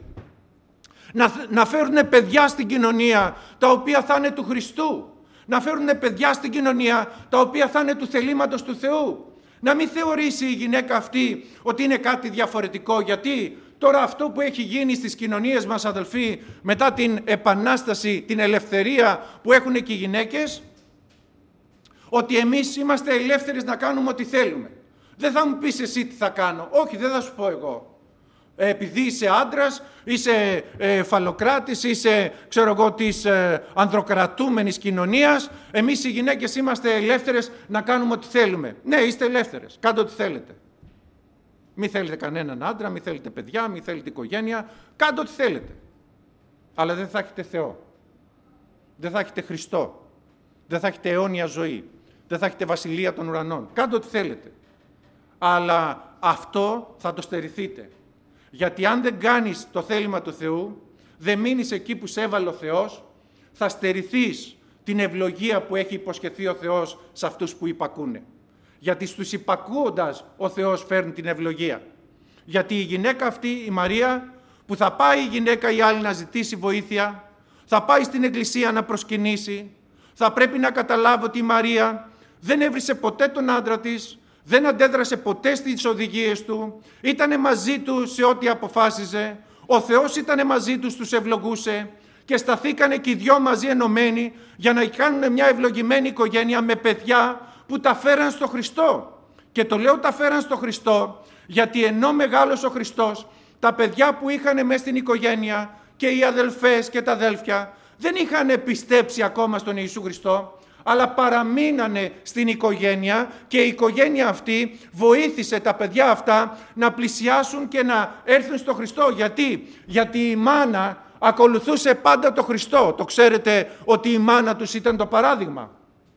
A: Να, να φέρουν παιδιά στην κοινωνία τα οποία θα είναι του Χριστού. Να φέρουν παιδιά στην κοινωνία τα οποία θα είναι του θελήματος του Θεού. Να μην θεωρήσει η γυναίκα αυτή ότι είναι κάτι διαφορετικό. Γιατί τώρα αυτό που έχει γίνει στις κοινωνίες μας, αδελφοί, μετά την επανάσταση, την ελευθερία που έχουν και οι γυναίκες, ότι εμείς είμαστε ελεύθερες να κάνουμε ό,τι θέλουμε. Δεν θα μου πεις εσύ τι θα κάνω. Όχι, δεν θα σου πω εγώ. Επειδή είσαι άντρας, είσαι ε, φαλοκράτης, είσαι, ξέρω εγώ, της ε, ανδροκρατούμενης κοινωνίας, εμείς οι γυναίκες είμαστε ελεύθερες να κάνουμε ό,τι θέλουμε. Ναι, είστε ελεύθερες, κάντε ό,τι θέλετε. Μη θέλετε κανέναν άντρα, μη θέλετε παιδιά, μη θέλετε οικογένεια, κάντε ό,τι θέλετε. Αλλά δεν θα έχετε Θεό. Δεν θα έχετε Χριστό. Δεν θα έχετε αιώνια ζωή. Δεν θα έχετε βασιλεία των ουρανών. Κάντε ό,τι θέλετε. Αλλά αυτό θα το στερηθείτε. Γιατί αν δεν κάνεις το θέλημα του Θεού, δεν μείνεις εκεί που σε έβαλε ο Θεός, θα στερηθείς την ευλογία που έχει υποσχεθεί ο Θεός σε αυτούς που υπακούνε. Γιατί στους υπακούοντας ο Θεός φέρνει την ευλογία. Γιατί η γυναίκα αυτή, η Μαρία, που θα πάει η γυναίκα η άλλη να ζητήσει βοήθεια, θα πάει στην εκκλησία να προσκυνήσει, θα πρέπει να καταλάβει ότι η Μαρία δεν έβρισε ποτέ τον άντρα της, δεν αντέδρασε ποτέ στις οδηγίες του, ήτανε μαζί του σε ό,τι αποφάσιζε, ο Θεός ήτανε μαζί τους, τους ευλογούσε και σταθήκανε και οι δυο μαζί ενωμένοι για να κάνουν μια ευλογημένη οικογένεια με παιδιά που τα φέραν στο Χριστό. Και το λέω τα φέραν στο Χριστό γιατί ενώ μεγάλος ο Χριστός, τα παιδιά που είχαν μέσα στην οικογένεια και οι αδελφές και τα αδέλφια δεν είχαν πιστέψει ακόμα στον Ιησού Χριστό, αλλά παραμείνανε στην οικογένεια και η οικογένεια αυτή βοήθησε τα παιδιά αυτά να πλησιάσουν και να έρθουν στο Χριστό. Γιατί? Γιατί η μάνα ακολουθούσε πάντα το Χριστό. Το ξέρετε ότι η μάνα τους ήταν το παράδειγμα.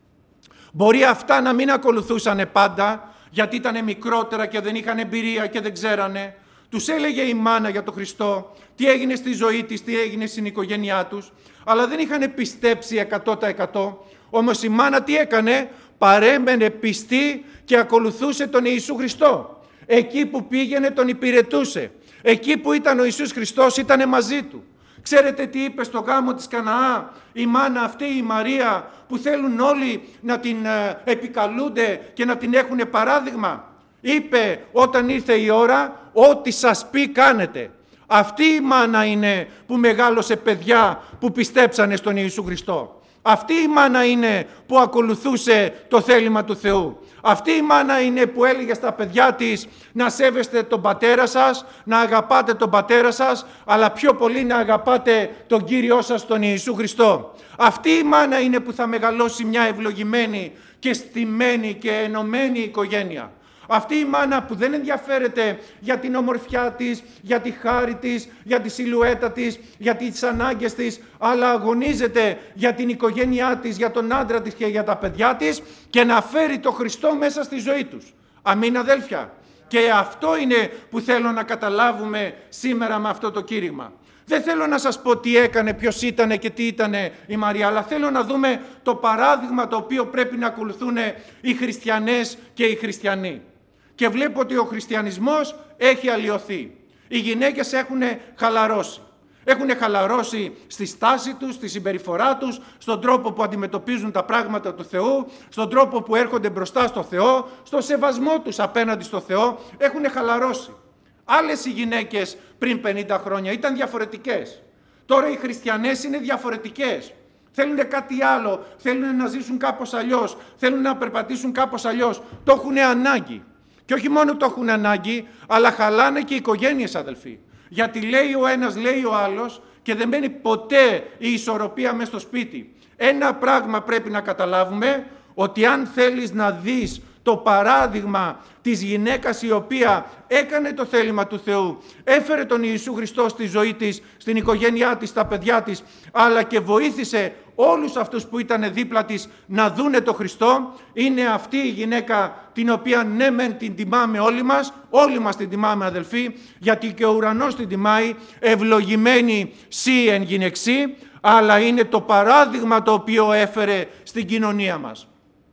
A: Μπορεί αυτά να μην ακολουθούσαν πάντα, γιατί ήταν μικρότερα και δεν είχαν εμπειρία και δεν ξέρανε. Τους έλεγε η μάνα για τον Χριστό, τι έγινε στη ζωή της, τι έγινε στην οικογένειά τους, αλλά δεν είχαν πιστέψει εκατό τοις εκατό. Όμως η μάνα τι έκανε? Παρέμενε πιστή και ακολουθούσε τον Ιησού Χριστό. Εκεί που πήγαινε τον υπηρετούσε. Εκεί που ήταν ο Ιησούς Χριστός ήταν μαζί του. Ξέρετε τι είπε στο γάμο της Καναά η μάνα αυτή, η Μαρία, που θέλουν όλοι να την επικαλούνται και να την έχουν παράδειγμα? Είπε όταν ήρθε η ώρα, ό,τι σας πει κάνετε. Αυτή η μάνα είναι που μεγάλωσε παιδιά που πιστέψανε στον Ιησού Χριστό. Αυτή η μάνα είναι που ακολουθούσε το θέλημα του Θεού. Αυτή η μάνα είναι που έλεγε στα παιδιά της να σέβεστε τον πατέρα σας, να αγαπάτε τον πατέρα σας, αλλά πιο πολύ να αγαπάτε τον Κύριό σας, τον Ιησού Χριστό. Αυτή η μάνα είναι που θα μεγαλώσει μια ευλογημένη και στημένη και ενωμένη οικογένεια. Αυτή η μάνα που δεν ενδιαφέρεται για την ομορφιά της, για τη χάρη της, για τη σιλουέτα της, για τις ανάγκες της, αλλά αγωνίζεται για την οικογένειά της, για τον άντρα της και για τα παιδιά της και να φέρει το Χριστό μέσα στη ζωή τους. Αμήν αδέλφια. Και αυτό είναι που θέλω να καταλάβουμε σήμερα με αυτό το κήρυγμα. Δεν θέλω να σας πω τι έκανε, ποιος ήτανε και τι ήτανε η Μαρία, αλλά θέλω να δούμε το παράδειγμα το οποίο πρέπει να ακολουθούν οι χριστιανές και οι χριστιανοί. Και βλέπω ότι ο χριστιανισμός έχει αλλοιωθεί. Οι γυναίκες έχουν χαλαρώσει. Έχουν χαλαρώσει στη στάση τους, στη συμπεριφορά τους, στον τρόπο που αντιμετωπίζουν τα πράγματα του Θεού, στον τρόπο που έρχονται μπροστά στο Θεό, στο σεβασμό τους απέναντι στο Θεό. Έχουν χαλαρώσει. Άλλες οι γυναίκες πριν πενήντα χρόνια ήταν διαφορετικές. Τώρα οι χριστιανές είναι διαφορετικές. Θέλουν κάτι άλλο, θέλουν να ζήσουν κάπως αλλιώς, θέλουν να περπατήσουν κάπως αλλιώς. Το έχουν ανάγκη. Και όχι μόνο το έχουν ανάγκη, αλλά χαλάνε και οι οικογένειες, αδελφοί. Γιατί λέει ο ένας, λέει ο άλλος και δεν μένει ποτέ η ισορροπία μες στο σπίτι. Ένα πράγμα πρέπει να καταλάβουμε, ότι αν θέλεις να δεις το παράδειγμα της γυναίκας η οποία έκανε το θέλημα του Θεού, έφερε τον Ιησού Χριστό στη ζωή της, στην οικογένειά της, στα παιδιά της, αλλά και βοήθησε όλους αυτούς που ήταν δίπλα της να δούνε το Χριστό, είναι αυτή η γυναίκα την οποία ναι μεν την τιμάμε όλοι μας, όλοι μας την τιμάμε αδελφοί, γιατί και ο ουρανός την τιμάει, ευλογημένη σύ εν γυναιξή, αλλά είναι το παράδειγμα το οποίο έφερε στην κοινωνία μας.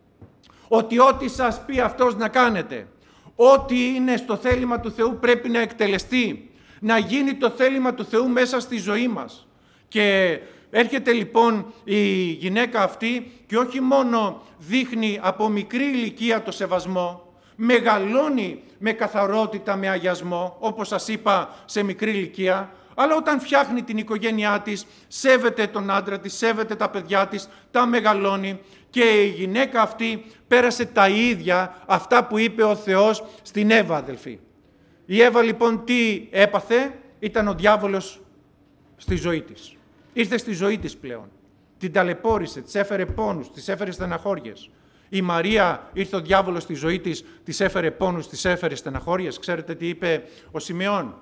A: Ότι ό,τι σας πει αυτός να κάνετε, ό,τι είναι στο θέλημα του Θεού πρέπει να εκτελεστεί, να γίνει το θέλημα του Θεού μέσα στη ζωή μας. Και έρχεται λοιπόν η γυναίκα αυτή και όχι μόνο δείχνει από μικρή ηλικία το σεβασμό, μεγαλώνει με καθαρότητα, με αγιασμό, όπως σας είπα σε μικρή ηλικία, αλλά όταν φτιάχνει την οικογένειά της, σέβεται τον άντρα της, σέβεται τα παιδιά της, τα μεγαλώνει και η γυναίκα αυτή πέρασε τα ίδια αυτά που είπε ο Θεός στην Εύα, αδελφοί. Η Εύα λοιπόν τι έπαθε? Ήταν ο διάβολος στη ζωή της. Ήρθε στη ζωή της πλέον. Την ταλαιπώρησε, της έφερε πόνους, της έφερε στεναχώριες. Η Μαρία ήρθε ο διάβολος στη ζωή της, της έφερε πόνους, της έφερε στεναχώριες. Ξέρετε τι είπε ο Σιμεών?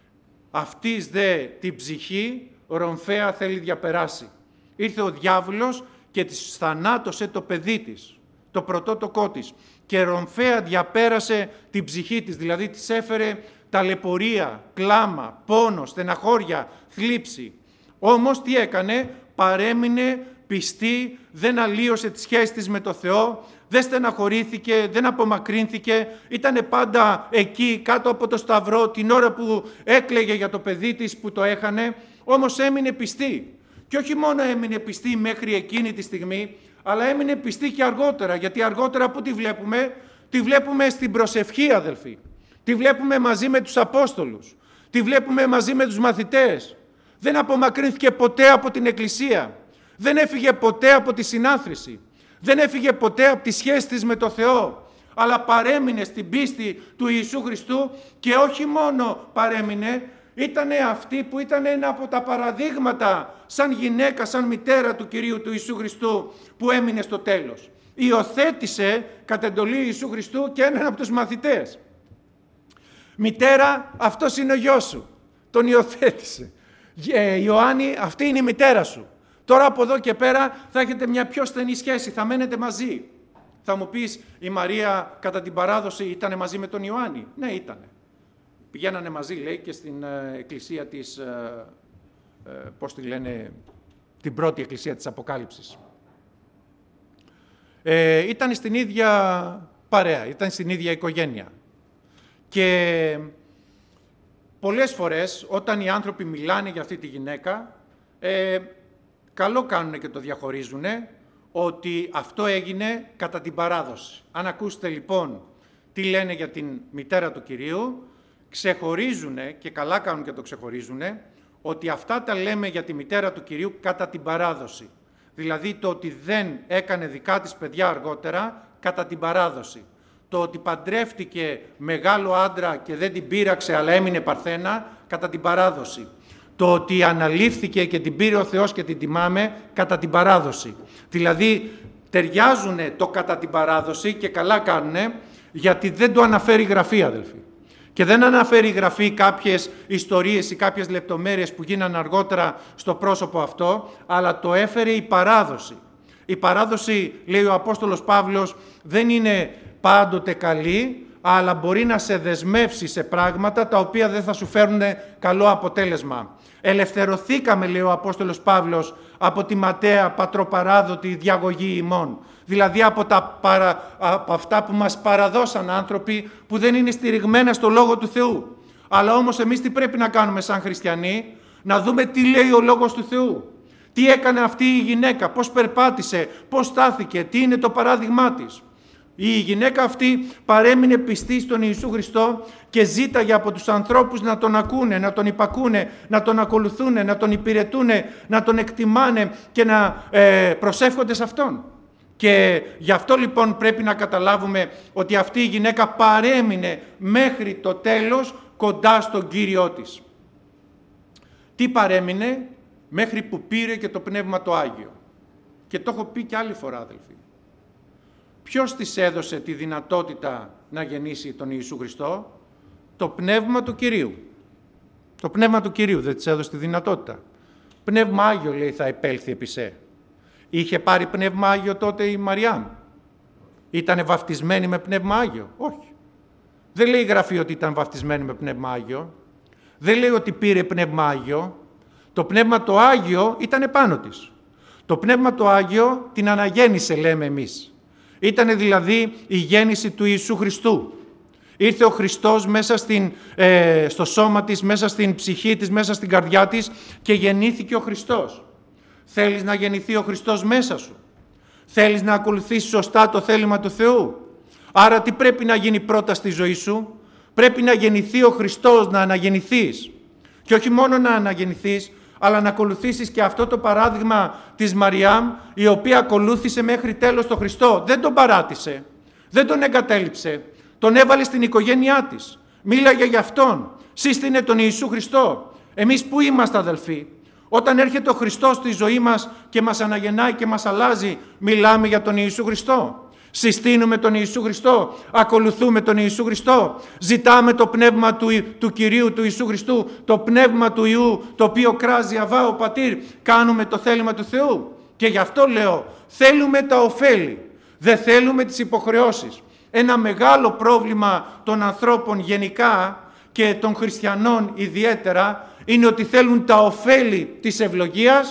A: Αυτής δε την ψυχή ρομφαία θέλει διαπεράσει. Ήρθε ο διάβολος και της θανάτωσε το παιδί της, το πρωτότοκό της, και ρομφαία διαπέρασε την ψυχή της, δηλαδή της έφερε ταλαιπωρία, κλάμα, πόνο, στεναχώρια, θλίψη. Όμως τι έκανε? παρέμεινε πιστή, δεν αλλίωσε τις σχέσεις της με το Θεό, δεν στεναχωρήθηκε, δεν απομακρύνθηκε, ήταν πάντα εκεί κάτω από το σταυρό την ώρα που έκλαιγε για το παιδί της που το έχανε, όμως έμεινε πιστή. Και όχι μόνο έμεινε πιστή μέχρι εκείνη τη στιγμή, αλλά έμεινε πιστή και αργότερα, γιατί αργότερα που τη βλέπουμε, τη βλέπουμε στην προσευχή, αδελφοί. Τη βλέπουμε μαζί με τους Απόστολους, τη βλέπουμε μαζί με τους μαθητές. Δεν απομακρύνθηκε ποτέ από την Εκκλησία, δεν έφυγε ποτέ από τη συνάθρηση, δεν έφυγε ποτέ από τη σχέση της με το Θεό, αλλά παρέμεινε στην πίστη του Ιησού Χριστού και όχι μόνο παρέμεινε, ήταν αυτή που ήταν ένα από τα παραδείγματα σαν γυναίκα, σαν μητέρα του Κυρίου του Ιησού Χριστού που έμεινε στο τέλος. Υιοθέτησε κατ' εντολή Ιησού Χριστού και έναν από τους μαθητές. Μητέρα, αυτός είναι ο γιος σου. Τον υιοθέτησε. Ε, Ιωάννη, αυτή είναι η μητέρα σου. Τώρα από εδώ και πέρα θα έχετε μια πιο στενή σχέση, θα μένετε μαζί. Θα μου πεις, η Μαρία κατά την παράδοση ήταν μαζί με τον Ιωάννη. Ναι, ήτανε. Πηγαίνανε μαζί, λέει, και στην ε, εκκλησία της, ε, ε, πώς τη λένε, την πρώτη εκκλησία της Αποκάλυψης. Ε, ήταν στην ίδια παρέα, ήταν στην ίδια οικογένεια. Και πολλές φορές όταν οι άνθρωποι μιλάνε για αυτή τη γυναίκα, ε, καλό κάνουν και το διαχωρίζουν ότι αυτό έγινε κατά την παράδοση. Αν ακούσετε λοιπόν τι λένε για την μητέρα του Κυρίου, ξεχωρίζουν και καλά κάνουν και το ξεχωρίζουν ότι αυτά τα λέμε για τη μητέρα του Κυρίου κατά την παράδοση. Δηλαδή το ότι δεν έκανε δικά της παιδιά αργότερα κατά την παράδοση. Το ότι παντρεύτηκε μεγάλο άντρα και δεν την πείραξε αλλά έμεινε παρθένα κατά την παράδοση. Το ότι αναλήφθηκε και την πήρε ο Θεός και την τιμάμε κατά την παράδοση. Δηλαδή ταιριάζουν το κατά την παράδοση και καλά κάνουν γιατί δεν το αναφέρει η Γραφή, αδελφοί. Και δεν αναφέρει η Γραφή κάποιες ιστορίες ή κάποιες λεπτομέρειες που γίνανε αργότερα στο πρόσωπο αυτό, αλλά το έφερε η παράδοση. Η παράδοση, λέει ο Απόστολος Παύλος, δεν είναι πάντοτε καλή, αλλά μπορεί να σε δεσμεύσει σε πράγματα τα οποία δεν θα σου φέρουν καλό αποτέλεσμα. Ελευθερωθήκαμε, λέει ο Απόστολος Παύλος, από τη ματαία πατροπαράδοτη διαγωγή ημών. Δηλαδή από, τα παρα, από αυτά που μας παραδώσαν άνθρωποι που δεν είναι στηριγμένα στο Λόγο του Θεού. Αλλά όμως εμείς τι πρέπει να κάνουμε σαν χριστιανοί? Να δούμε τι λέει ο Λόγος του Θεού. Τι έκανε αυτή η γυναίκα, πώς περπάτησε, πώς στάθηκε, τι είναι το παράδειγμά της. Η γυναίκα αυτή παρέμεινε πιστή στον Ιησού Χριστό και ζήταγε από τους ανθρώπους να τον ακούνε, να τον υπακούνε, να τον ακολουθούνε, να τον υπηρετούνε, να τον εκτιμάνε και να ε, προσεύχονται σε Αυτόν. Και γι' αυτό λοιπόν πρέπει να καταλάβουμε ότι αυτή η γυναίκα παρέμεινε μέχρι το τέλος κοντά στον Κύριό της. Τι παρέμεινε? Μέχρι που πήρε και το Πνεύμα το Άγιο. Και το έχω πει και άλλη φορά, αδελφοί. Ποιος της έδωσε τη δυνατότητα να γεννήσει τον Ιησού Χριστό? Το Πνεύμα του Κυρίου. Το Πνεύμα του Κυρίου δεν της έδωσε τη δυνατότητα. Πνεύμα Άγιο, λέει, θα επέλθει επί σε. Είχε πάρει Πνεύμα Άγιο τότε η Μαριάμ? Ήτανε βαφτισμένη με Πνεύμα Άγιο? Όχι. Δεν λέει η Γραφή ότι ήταν βαφτισμένη με Πνεύμα Άγιο. Δεν λέει ότι πήρε Πνεύμα Άγιο. Το Πνεύμα το Άγιο ήταν επάνω της. Το Πνεύμα το Άγιο την αναγέννησε, λέμε εμείς. Ήτανε δηλαδή η γέννηση του Ιησού Χριστού. Ήρθε ο Χριστός μέσα στην, ε, στο σώμα της, μέσα στην ψυχή της, μέσα στην καρδιά της και γεννήθηκε ο Χριστός. Θέλεις να γεννηθεί ο Χριστός μέσα σου? Θέλεις να ακολουθήσεις σωστά το θέλημα του Θεού? Άρα τι πρέπει να γίνει πρώτα στη ζωή σου? Πρέπει να γεννηθεί ο Χριστός, να αναγεννηθείς. Και όχι μόνο να αναγεννηθείς, αλλά να ακολουθήσεις και αυτό το παράδειγμα της Μαριάμ, η οποία ακολούθησε μέχρι τέλος τον Χριστό. Δεν τον παράτησε, δεν τον εγκατέλειψε, τον έβαλε στην οικογένειά της. Μίλαγε για Αυτόν, σύστηνε τον Ιησού Χριστό. Εμείς που είμαστε, αδελφοί? Όταν έρχεται ο Χριστός στη ζωή μας και μας αναγεννάει και μας αλλάζει, μιλάμε για τον Ιησού Χριστό. Συστήνουμε τον Ιησού Χριστό, ακολουθούμε τον Ιησού Χριστό, ζητάμε το πνεύμα του, του Κυρίου του Ιησού Χριστού, το πνεύμα του Υιού, το οποίο κράζει Αβά ο Πατήρ, κάνουμε το θέλημα του Θεού. Και γι' αυτό λέω, θέλουμε τα ωφέλη, δεν θέλουμε τις υποχρεώσεις. Ένα μεγάλο πρόβλημα των ανθρώπων γενικά και των χριστιανών ιδιαίτερα είναι ότι θέλουν τα ωφέλη της ευλογίας,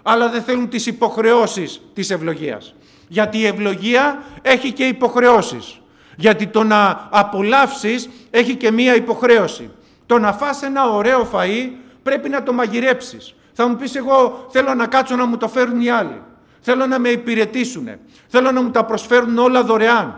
A: αλλά δεν θέλουν τις υποχρεώσεις της ευλογίας. Γιατί η ευλογία έχει και υποχρεώσεις. Γιατί το να απολαύσεις έχει και μία υποχρέωση. Το να φας ένα ωραίο φαΐ πρέπει να το μαγειρέψεις. Θα μου πεις, εγώ θέλω να κάτσω να μου το φέρουν οι άλλοι. Θέλω να με υπηρετήσουν. Θέλω να μου τα προσφέρουν όλα δωρεάν.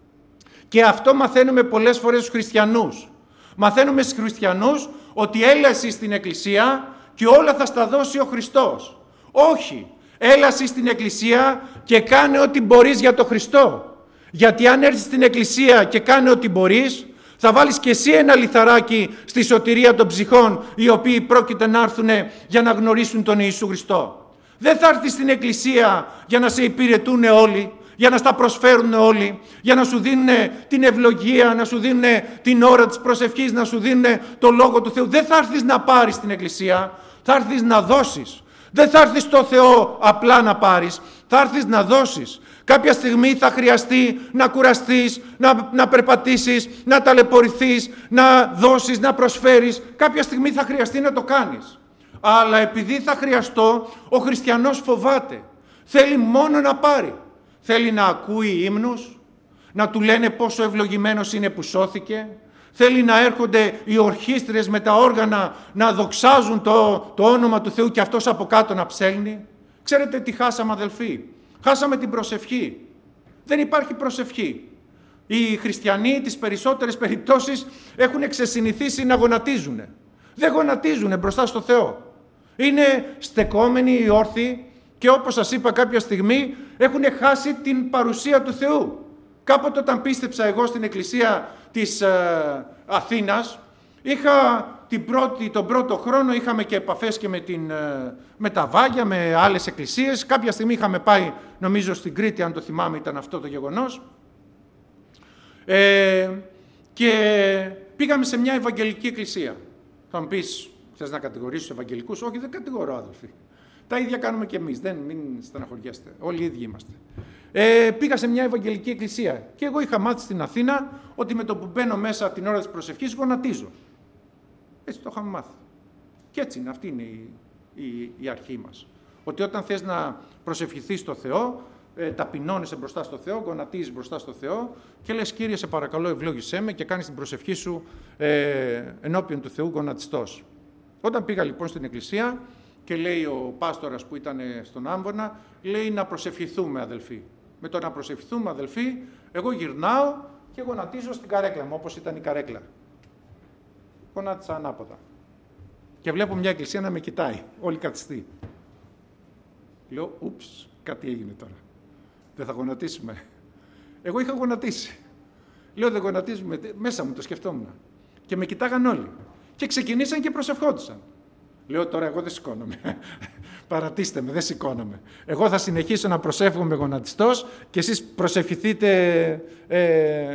A: Και αυτό μαθαίνουμε πολλές φορές στους χριστιανούς. Μαθαίνουμε στους χριστιανούς ότι έλα εσύ στην εκκλησία και όλα θα στα δώσει ο Χριστός. Όχι. Έλα εσύ στην εκκλησία και κάνε ό,τι μπορείς για τον Χριστό. Γιατί αν έρθεις στην εκκλησία και κάνε ό,τι μπορείς, θα βάλεις και εσύ ένα λιθαράκι στη σωτηρία των ψυχών, οι οποίοι πρόκειται να έρθουν για να γνωρίσουν τον Ιησού Χριστό. Δεν θα έρθεις στην εκκλησία για να σε υπηρετούν όλοι, για να στα προσφέρουν όλοι, για να σου δίνουν την ευλογία, να σου δίνουν την ώρα της προσευχής, να σου δίνουν το Λόγο του Θεού. Δεν θα έρθεις να πάρεις στην εκκλησία, θα έρθεις να δώσεις. Δεν θα έρθεις στο Θεό απλά να πάρεις, θα έρθεις να δώσεις. Κάποια στιγμή θα χρειαστεί να κουραστείς, να, να περπατήσεις, να ταλαιπωρηθείς, να δώσεις, να προσφέρεις. Κάποια στιγμή θα χρειαστεί να το κάνεις. Αλλά επειδή θα χρειαστώ, ο χριστιανός φοβάται. Θέλει μόνο να πάρει. Θέλει να ακούει ύμνους, να του λένε πόσο ευλογημένος είναι που σώθηκε. Θέλει να έρχονται οι ορχήστρες με τα όργανα να δοξάζουν το, το όνομα του Θεού και αυτός από κάτω να ψέλνει. Ξέρετε τι χάσαμε, αδελφοί? Χάσαμε την προσευχή. Δεν υπάρχει προσευχή. Οι χριστιανοί τις περισσότερες περιπτώσεις έχουν ξεσυνηθίσει να γονατίζουν. Δεν γονατίζουν μπροστά στο Θεό. Είναι στεκόμενοι όρθιοι και όπως σας είπα κάποια στιγμή έχουν χάσει την παρουσία του Θεού. Κάποτε όταν πίστεψα εγώ στην εκκλησία της ε, Αθήνας, είχα την πρώτη, τον πρώτο χρόνο είχαμε και επαφές και με, την, ε, με τα Βάγια, με άλλες εκκλησίες. Κάποια στιγμή είχαμε πάει, νομίζω στην Κρήτη, αν το θυμάμαι ήταν αυτό το γεγονός. Ε, και πήγαμε σε μια Ευαγγελική εκκλησία. Θα μου πεις, θες να κατηγορήσεις τους Ευαγγελικούς? Όχι, δεν κατηγορώ, αδελφοί. Τα ίδια κάνουμε και εμείς, δεν, μην στεναχωριέστε. Όλοι οι ίδιοι είμαστε. Ε, πήγα σε μια Ευαγγελική εκκλησία και εγώ είχα μάθει στην Αθήνα ότι με το που μπαίνω μέσα την ώρα της προσευχής γονατίζω. Έτσι το είχαμε μάθει. Και έτσι είναι, αυτή είναι η, η, η αρχή μας. Ότι όταν θες να προσευχηθείς στο Θεό, ε, ταπεινώνεσαι μπροστά στο Θεό, γονατίζεις μπροστά στο Θεό και λες, Κύριε, σε παρακαλώ ευλόγησέ με, και κάνεις την προσευχή σου ε, ενώπιον του Θεού γονατιστός. Όταν πήγα λοιπόν στην εκκλησία και λέει ο πάστορας που ήταν στον Άμβονα, λέει να προσευχηθούμε, αδελφοί. Με το να προσευχηθούμε, αδελφοί, εγώ γυρνάω και γονατίζω στην καρέκλα μου, όπως ήταν η καρέκλα. Γονάτισα ανάποδα. Και βλέπω μια εκκλησία να με κοιτάει, όλοι καθιστοί. Λέω, ούψ, κάτι έγινε τώρα. Δεν θα γονατίσουμε. Εγώ είχα γονατίσει. Λέω, δεν γονατίζουμε, μέσα μου το σκεφτόμουν. Και με κοιτάγαν όλοι. Και ξεκινήσαν και προσευχόντουσαν. Λέω, τώρα εγώ δεν σηκώνομαι. Παρατήστε με, δεν σηκώνομαι. Εγώ θα συνεχίσω να προσεύχομαι γονατιστός και εσείς προσευχηθείτε ε,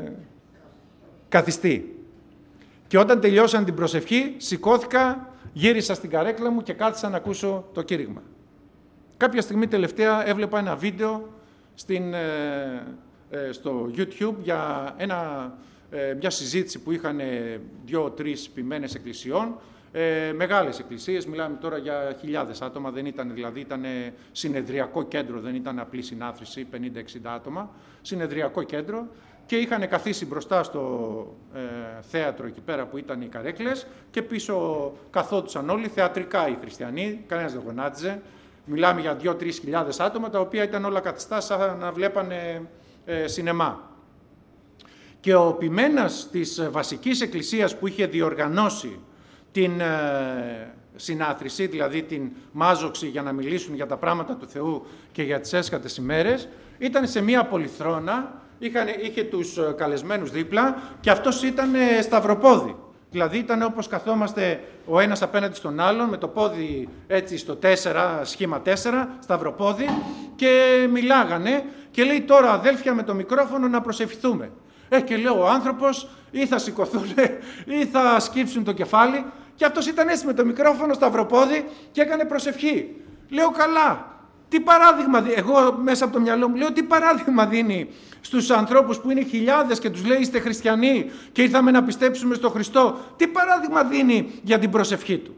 A: καθιστή. Και όταν τελειώσαν την προσευχή, σηκώθηκα, γύρισα στην καρέκλα μου και κάθισα να ακούσω το κήρυγμα. Κάποια στιγμή τελευταία έβλεπα ένα βίντεο στην, ε, ε, στο YouTube για ένα, ε, μια συζήτηση που είχαν δύο-τρεις ποιμένες εκκλησιών, ε, μεγάλες εκκλησίες, μιλάμε τώρα για χιλιάδες άτομα, δεν ήταν δηλαδή, ήταν συνεδριακό κέντρο, δεν ήταν απλή συνάθρηση, πενήντα εξήντα άτομα, συνεδριακό κέντρο, και είχαν καθίσει μπροστά στο ε, θέατρο εκεί πέρα που ήταν οι καρέκλες και πίσω καθόντουσαν όλοι, θεατρικά οι χριστιανοί, κανένας δεν γονάτιζε. Μιλάμε για δύο-τρεις χιλιάδες άτομα, τα οποία ήταν όλα καθιστά σαν να βλέπανε ε, σινεμά. Και ο ποιμένας της βασικής εκκλησίας που είχε διοργανώσει την ε, συνάθρηση, δηλαδή την μάζοξη για να μιλήσουν για τα πράγματα του Θεού και για τις έσχατες ημέρες, ήταν σε μία πολυθρόνα, είχαν, είχε τους καλεσμένους δίπλα και αυτός ήταν σταυροπόδι. Δηλαδή ήταν όπως καθόμαστε ο ένας απέναντι στον άλλον, με το πόδι έτσι στο τέσσερα, σχήμα τέσσερα, σταυροπόδι, και μιλάγανε και λέει, τώρα αδέλφια με το μικρόφωνο να προσευχηθούμε. Ε, και λέω, ο άνθρωπος ή θα σηκωθούν ή θα σκύψουν το κεφάλι, και αυτός ήταν έτσι με το μικρόφωνο σταυροπόδι και έκανε προσευχή. Λέω, καλά. Τι παράδειγμα δίνει, εγώ μέσα από το μυαλό μου λέω, τι παράδειγμα δίνει στους ανθρώπους που είναι χιλιάδες και τους λέει, είστε χριστιανοί και ήρθαμε να πιστέψουμε στο Χριστό, τι παράδειγμα δίνει για την προσευχή του?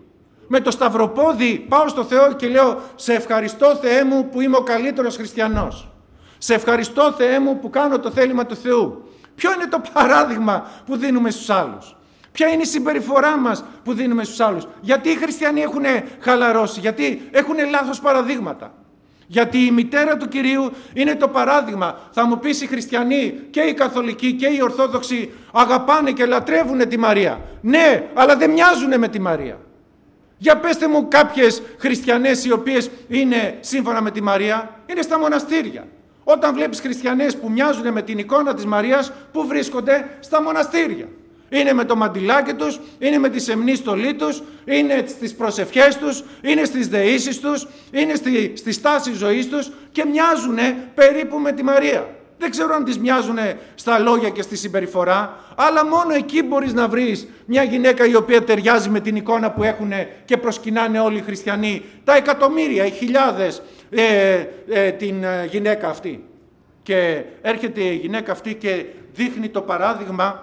A: Με το σταυροπόδι πάω στο Θεό και λέω «Σε ευχαριστώ Θεέ μου που είμαι ο καλύτερος χριστιανός. Σε ευχαριστώ Θεέ μου που κάνω το θέλημα του Θεού». Ποιο είναι το παράδειγμα που δίνουμε στους άλλους? Ποια είναι η συμπεριφορά μας που δίνουμε στους άλλους? Γιατί οι χριστιανοί έχουν χαλαρώσει? Γιατί έχουν λάθος παραδείγματα? Γιατί η μητέρα του Κυρίου είναι το παράδειγμα. Θα μου πεις, οι χριστιανοί και οι καθολικοί και οι ορθόδοξοι αγαπάνε και λατρεύουν τη Μαρία. Ναι, αλλά δεν μοιάζουν με τη Μαρία. Για πέστε μου κάποιες χριστιανές οι οποίες είναι σύμφωνα με τη Μαρία. Είναι στα μοναστήρια. Όταν βλέπεις χριστιανές που μοιάζουν με την εικόνα της Μαρίας, που βρίσκονται? Στα μοναστήρια. Είναι με το μαντιλάκι τους, είναι με τη σεμνή στολή τους, είναι στις προσευχές τους, είναι στις δεήσεις τους, είναι στη, στη στάση ζωής τους και μοιάζουν περίπου με τη Μαρία. Δεν ξέρω αν τις μοιάζουν στα λόγια και στη συμπεριφορά, αλλά μόνο εκεί μπορείς να βρεις μια γυναίκα η οποία ταιριάζει με την εικόνα που έχουν και προσκυνάνε όλοι οι χριστιανοί, τα εκατομμύρια, οι χιλιάδες, ε, ε, την ε, γυναίκα αυτή. Και έρχεται η γυναίκα αυτή και δείχνει το παράδειγμα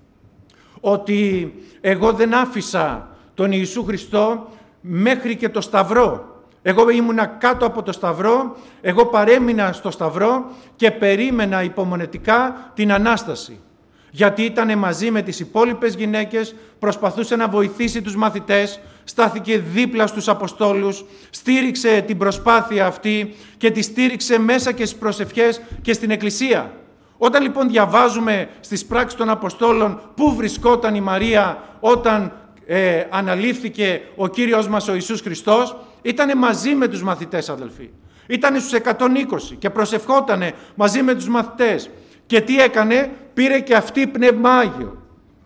A: ότι εγώ δεν άφησα τον Ιησού Χριστό μέχρι και το Σταυρό. Εγώ ήμουνα κάτω από το Σταυρό, εγώ παρέμεινα στο Σταυρό και περίμενα υπομονετικά την Ανάσταση. Γιατί ήταν μαζί με τις υπόλοιπες γυναίκες, προσπαθούσε να βοηθήσει τους μαθητές, στάθηκε δίπλα στους Αποστόλους, στήριξε την προσπάθεια αυτή και τη στήριξε μέσα και στις προσευχές και στην Εκκλησία. Όταν λοιπόν διαβάζουμε στις πράξεις των Αποστόλων πού βρισκόταν η Μαρία όταν ε, αναλήφθηκε ο Κύριος μας ο Ιησούς Χριστός, ήτανε μαζί με τους μαθητές, αδελφοί. Ήτανε στους εκατόν είκοσι και προσευχότανε μαζί με τους μαθητές. Και τι έκανε? Πήρε και αυτή Πνεύμα Άγιο.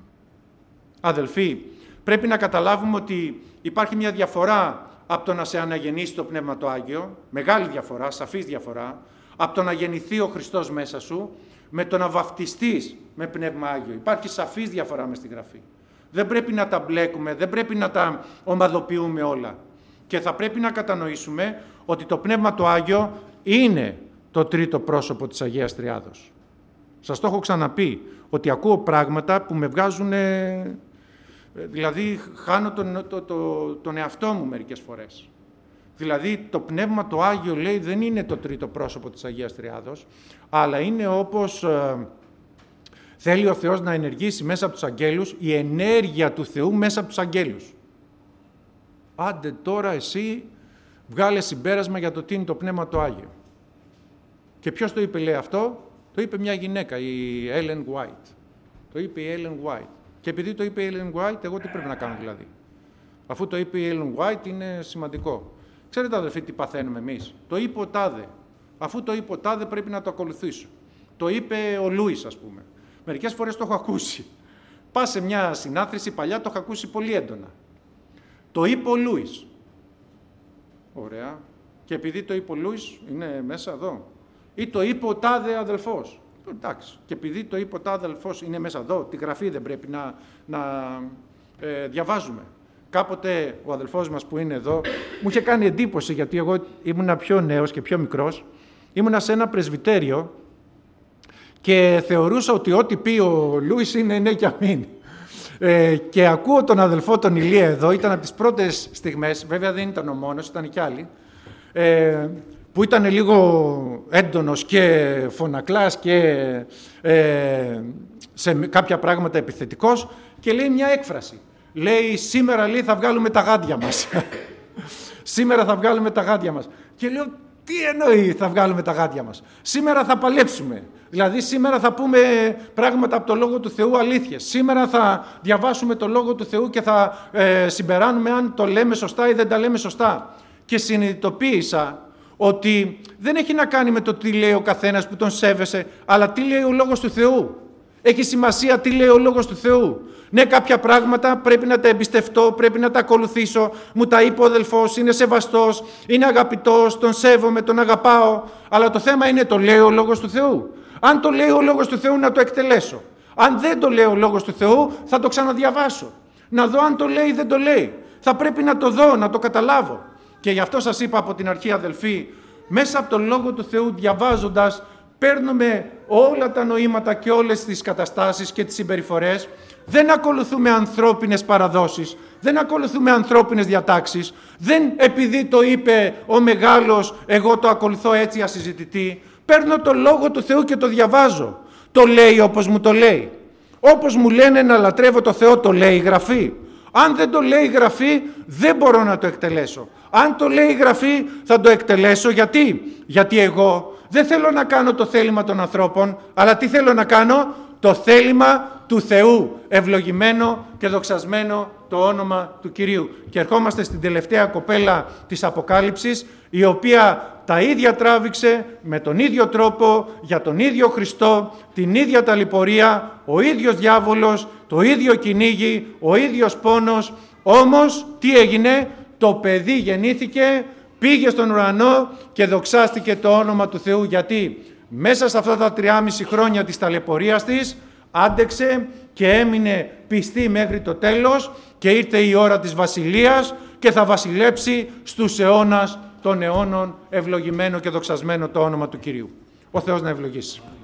A: Αδελφοί, πρέπει να καταλάβουμε ότι υπάρχει μια διαφορά από το να σε αναγεννήσει το Πνεύμα το Άγιο, μεγάλη διαφορά, σαφής διαφορά, από το να γεννηθεί ο Χριστός μέσα σου, με το να βαφτιστείς με Πνεύμα Άγιο. Υπάρχει σαφής διαφορά μες στη Γραφή. Δεν πρέπει να τα μπλέκουμε, δεν πρέπει να τα ομαδοποιούμε όλα. Και θα πρέπει να κατανοήσουμε ότι το Πνεύμα το Άγιο είναι το τρίτο πρόσωπο της Αγίας Τριάδος. Σας το έχω ξαναπεί, ότι ακούω πράγματα που με βγάζουν, δηλαδή χάνω τον, το, το, τον εαυτό μου μερικές φορές. Δηλαδή το Πνεύμα το Άγιο, λέει, δεν είναι το τρίτο πρόσωπο της Αγίας Τριάδος, αλλά είναι όπως ε, θέλει ο Θεός να ενεργήσει μέσα από τους αγγέλους, η ενέργεια του Θεού μέσα από τους αγγέλους. Άντε τώρα εσύ βγάλε συμπέρασμα για το τι είναι το Πνεύμα το Άγιο. Και ποιος το είπε, λέει αυτό? Το είπε μια γυναίκα, η Ellen White. Το είπε η Ellen White. Και επειδή το είπε η Ellen White, εγώ τι πρέπει να κάνω δηλαδή? Αφού το είπε η Ellen White, είναι σημαντικό. Ξέρετε, αδελφοί, τι παθαίνουμε εμείς? Το είπε ο τάδε. Αφού το είπε ο τάδε, πρέπει να το ακολουθήσω. Το είπε ο Λούις, ας πούμε. Μερικές φορές το έχω ακούσει. Πας σε μια συνάθρηση, παλιά το έχω ακούσει πολύ έντονα. Το είπε ο Λούις. Ωραία. Και επειδή το είπε ο Λούις, είναι μέσα εδώ. Ή το είπε ο τάδε αδελφός. Εντάξει. Και επειδή το είπε ο τάδε αδελφός, είναι μέσα εδώ. Τη Γραφή δεν πρέπει να, να ε, διαβάζουμε. Κάποτε ο αδελφός μας που είναι εδώ, μου είχε κάνει εντύπωση, γιατί εγώ ήμουνα πιο νέος και πιο μικρός, ήμουνα σε ένα πρεσβυτέριο και θεωρούσα ότι ό,τι πει ο Λούις είναι ναι και αμήν. Ε, και ακούω τον αδελφό τον Ηλία εδώ, ήταν από τις πρώτες στιγμές, βέβαια δεν ήταν ο μόνος, ήταν κι άλλοι, ε, που ήταν λίγο έντονος και φωνακλάς και ε, σε κάποια πράγματα επιθετικός, και λέει μια έκφραση. Λέει, σήμερα, λέει, θα βγάλουμε τα γάντια μας. Σήμερα θα βγάλουμε τα γάντια μας. Και λέω, τι εννοεί θα βγάλουμε τα γάντια μας? Σήμερα θα παλέψουμε. Δηλαδή σήμερα θα πούμε πράγματα από το Λόγο του Θεού, αλήθειες. Σήμερα θα διαβάσουμε το Λόγο του Θεού και θα ε, συμπεράνουμε αν το λέμε σωστά ή δεν τα λέμε σωστά. Και συνειδητοποίησα ότι δεν έχει να κάνει με το τι λέει ο καθένας που τον σέβεσαι, αλλά τι λέει ο Λόγος του Θεού. Έχει σημασία τι λέει ο Λόγος του Θεού. Ναι, κάποια πράγματα πρέπει να τα εμπιστευτώ, πρέπει να τα ακολουθήσω. Μου τα είπε ο αδελφός, είναι σεβαστός, είναι αγαπητός, τον σέβομαι, τον αγαπάω. Αλλά το θέμα είναι, το λέει ο Λόγος του Θεού? Αν το λέει ο Λόγος του Θεού, να το εκτελέσω. Αν δεν το λέει ο Λόγος του Θεού, θα το ξαναδιαβάσω. Να δω αν το λέει ή δεν το λέει. Θα πρέπει να το δω, να το καταλάβω. Και γι' αυτό σας είπα από την αρχή, αδελφοί, μέσα από τον Λόγο του Θεού διαβάζοντας, παίρνουμε όλα τα νοήματα και όλες τις καταστάσεις και τις συμπεριφορές. Δεν ακολουθούμε ανθρώπινες παραδόσεις, δεν ακολουθούμε ανθρώπινες διατάξεις, δεν επειδή το είπε ο μεγάλος, εγώ το ακολουθώ έτσι ασυζητητή. Παίρνω το Λόγο του Θεού και το διαβάζω. Το λέει όπως μου το λέει. Όπως μου λένε να λατρεύω το Θεό, το λέει η Γραφή. Αν δεν το λέει η Γραφή, δεν μπορώ να το εκτελέσω. Αν το λέει η Γραφή, θα το εκτελέσω. Γιατί? Γιατί εγώ δεν θέλω να κάνω το θέλημα των ανθρώπων, αλλά τι θέλω να κάνω? Το θέλημα του Θεού. Ευλογημένο και δοξασμένο το όνομα του Κυρίου. Και ερχόμαστε στην τελευταία κοπέλα της Αποκάλυψης, η οποία τα ίδια τράβηξε με τον ίδιο τρόπο, για τον ίδιο Χριστό, την ίδια ταλαιπωρία, ο ίδιος διάβολος, το ίδιο κυνήγι, ο ίδιος πόνος. Όμως τι έγινε? Το παιδί γεννήθηκε, πήγε στον ουρανό και δοξάστηκε το όνομα του Θεού. Γιατί μέσα σε αυτά τα τριάμιση χρόνια της ταλαιπωρίας της άντεξε και έμεινε πιστή μέχρι το τέλος και ήρθε η ώρα της βασιλείας και θα βασιλέψει στους αιώνας των αιώνων, ευλογημένο και δοξασμένο το όνομα του Κυρίου. Ο Θεός να ευλογήσει.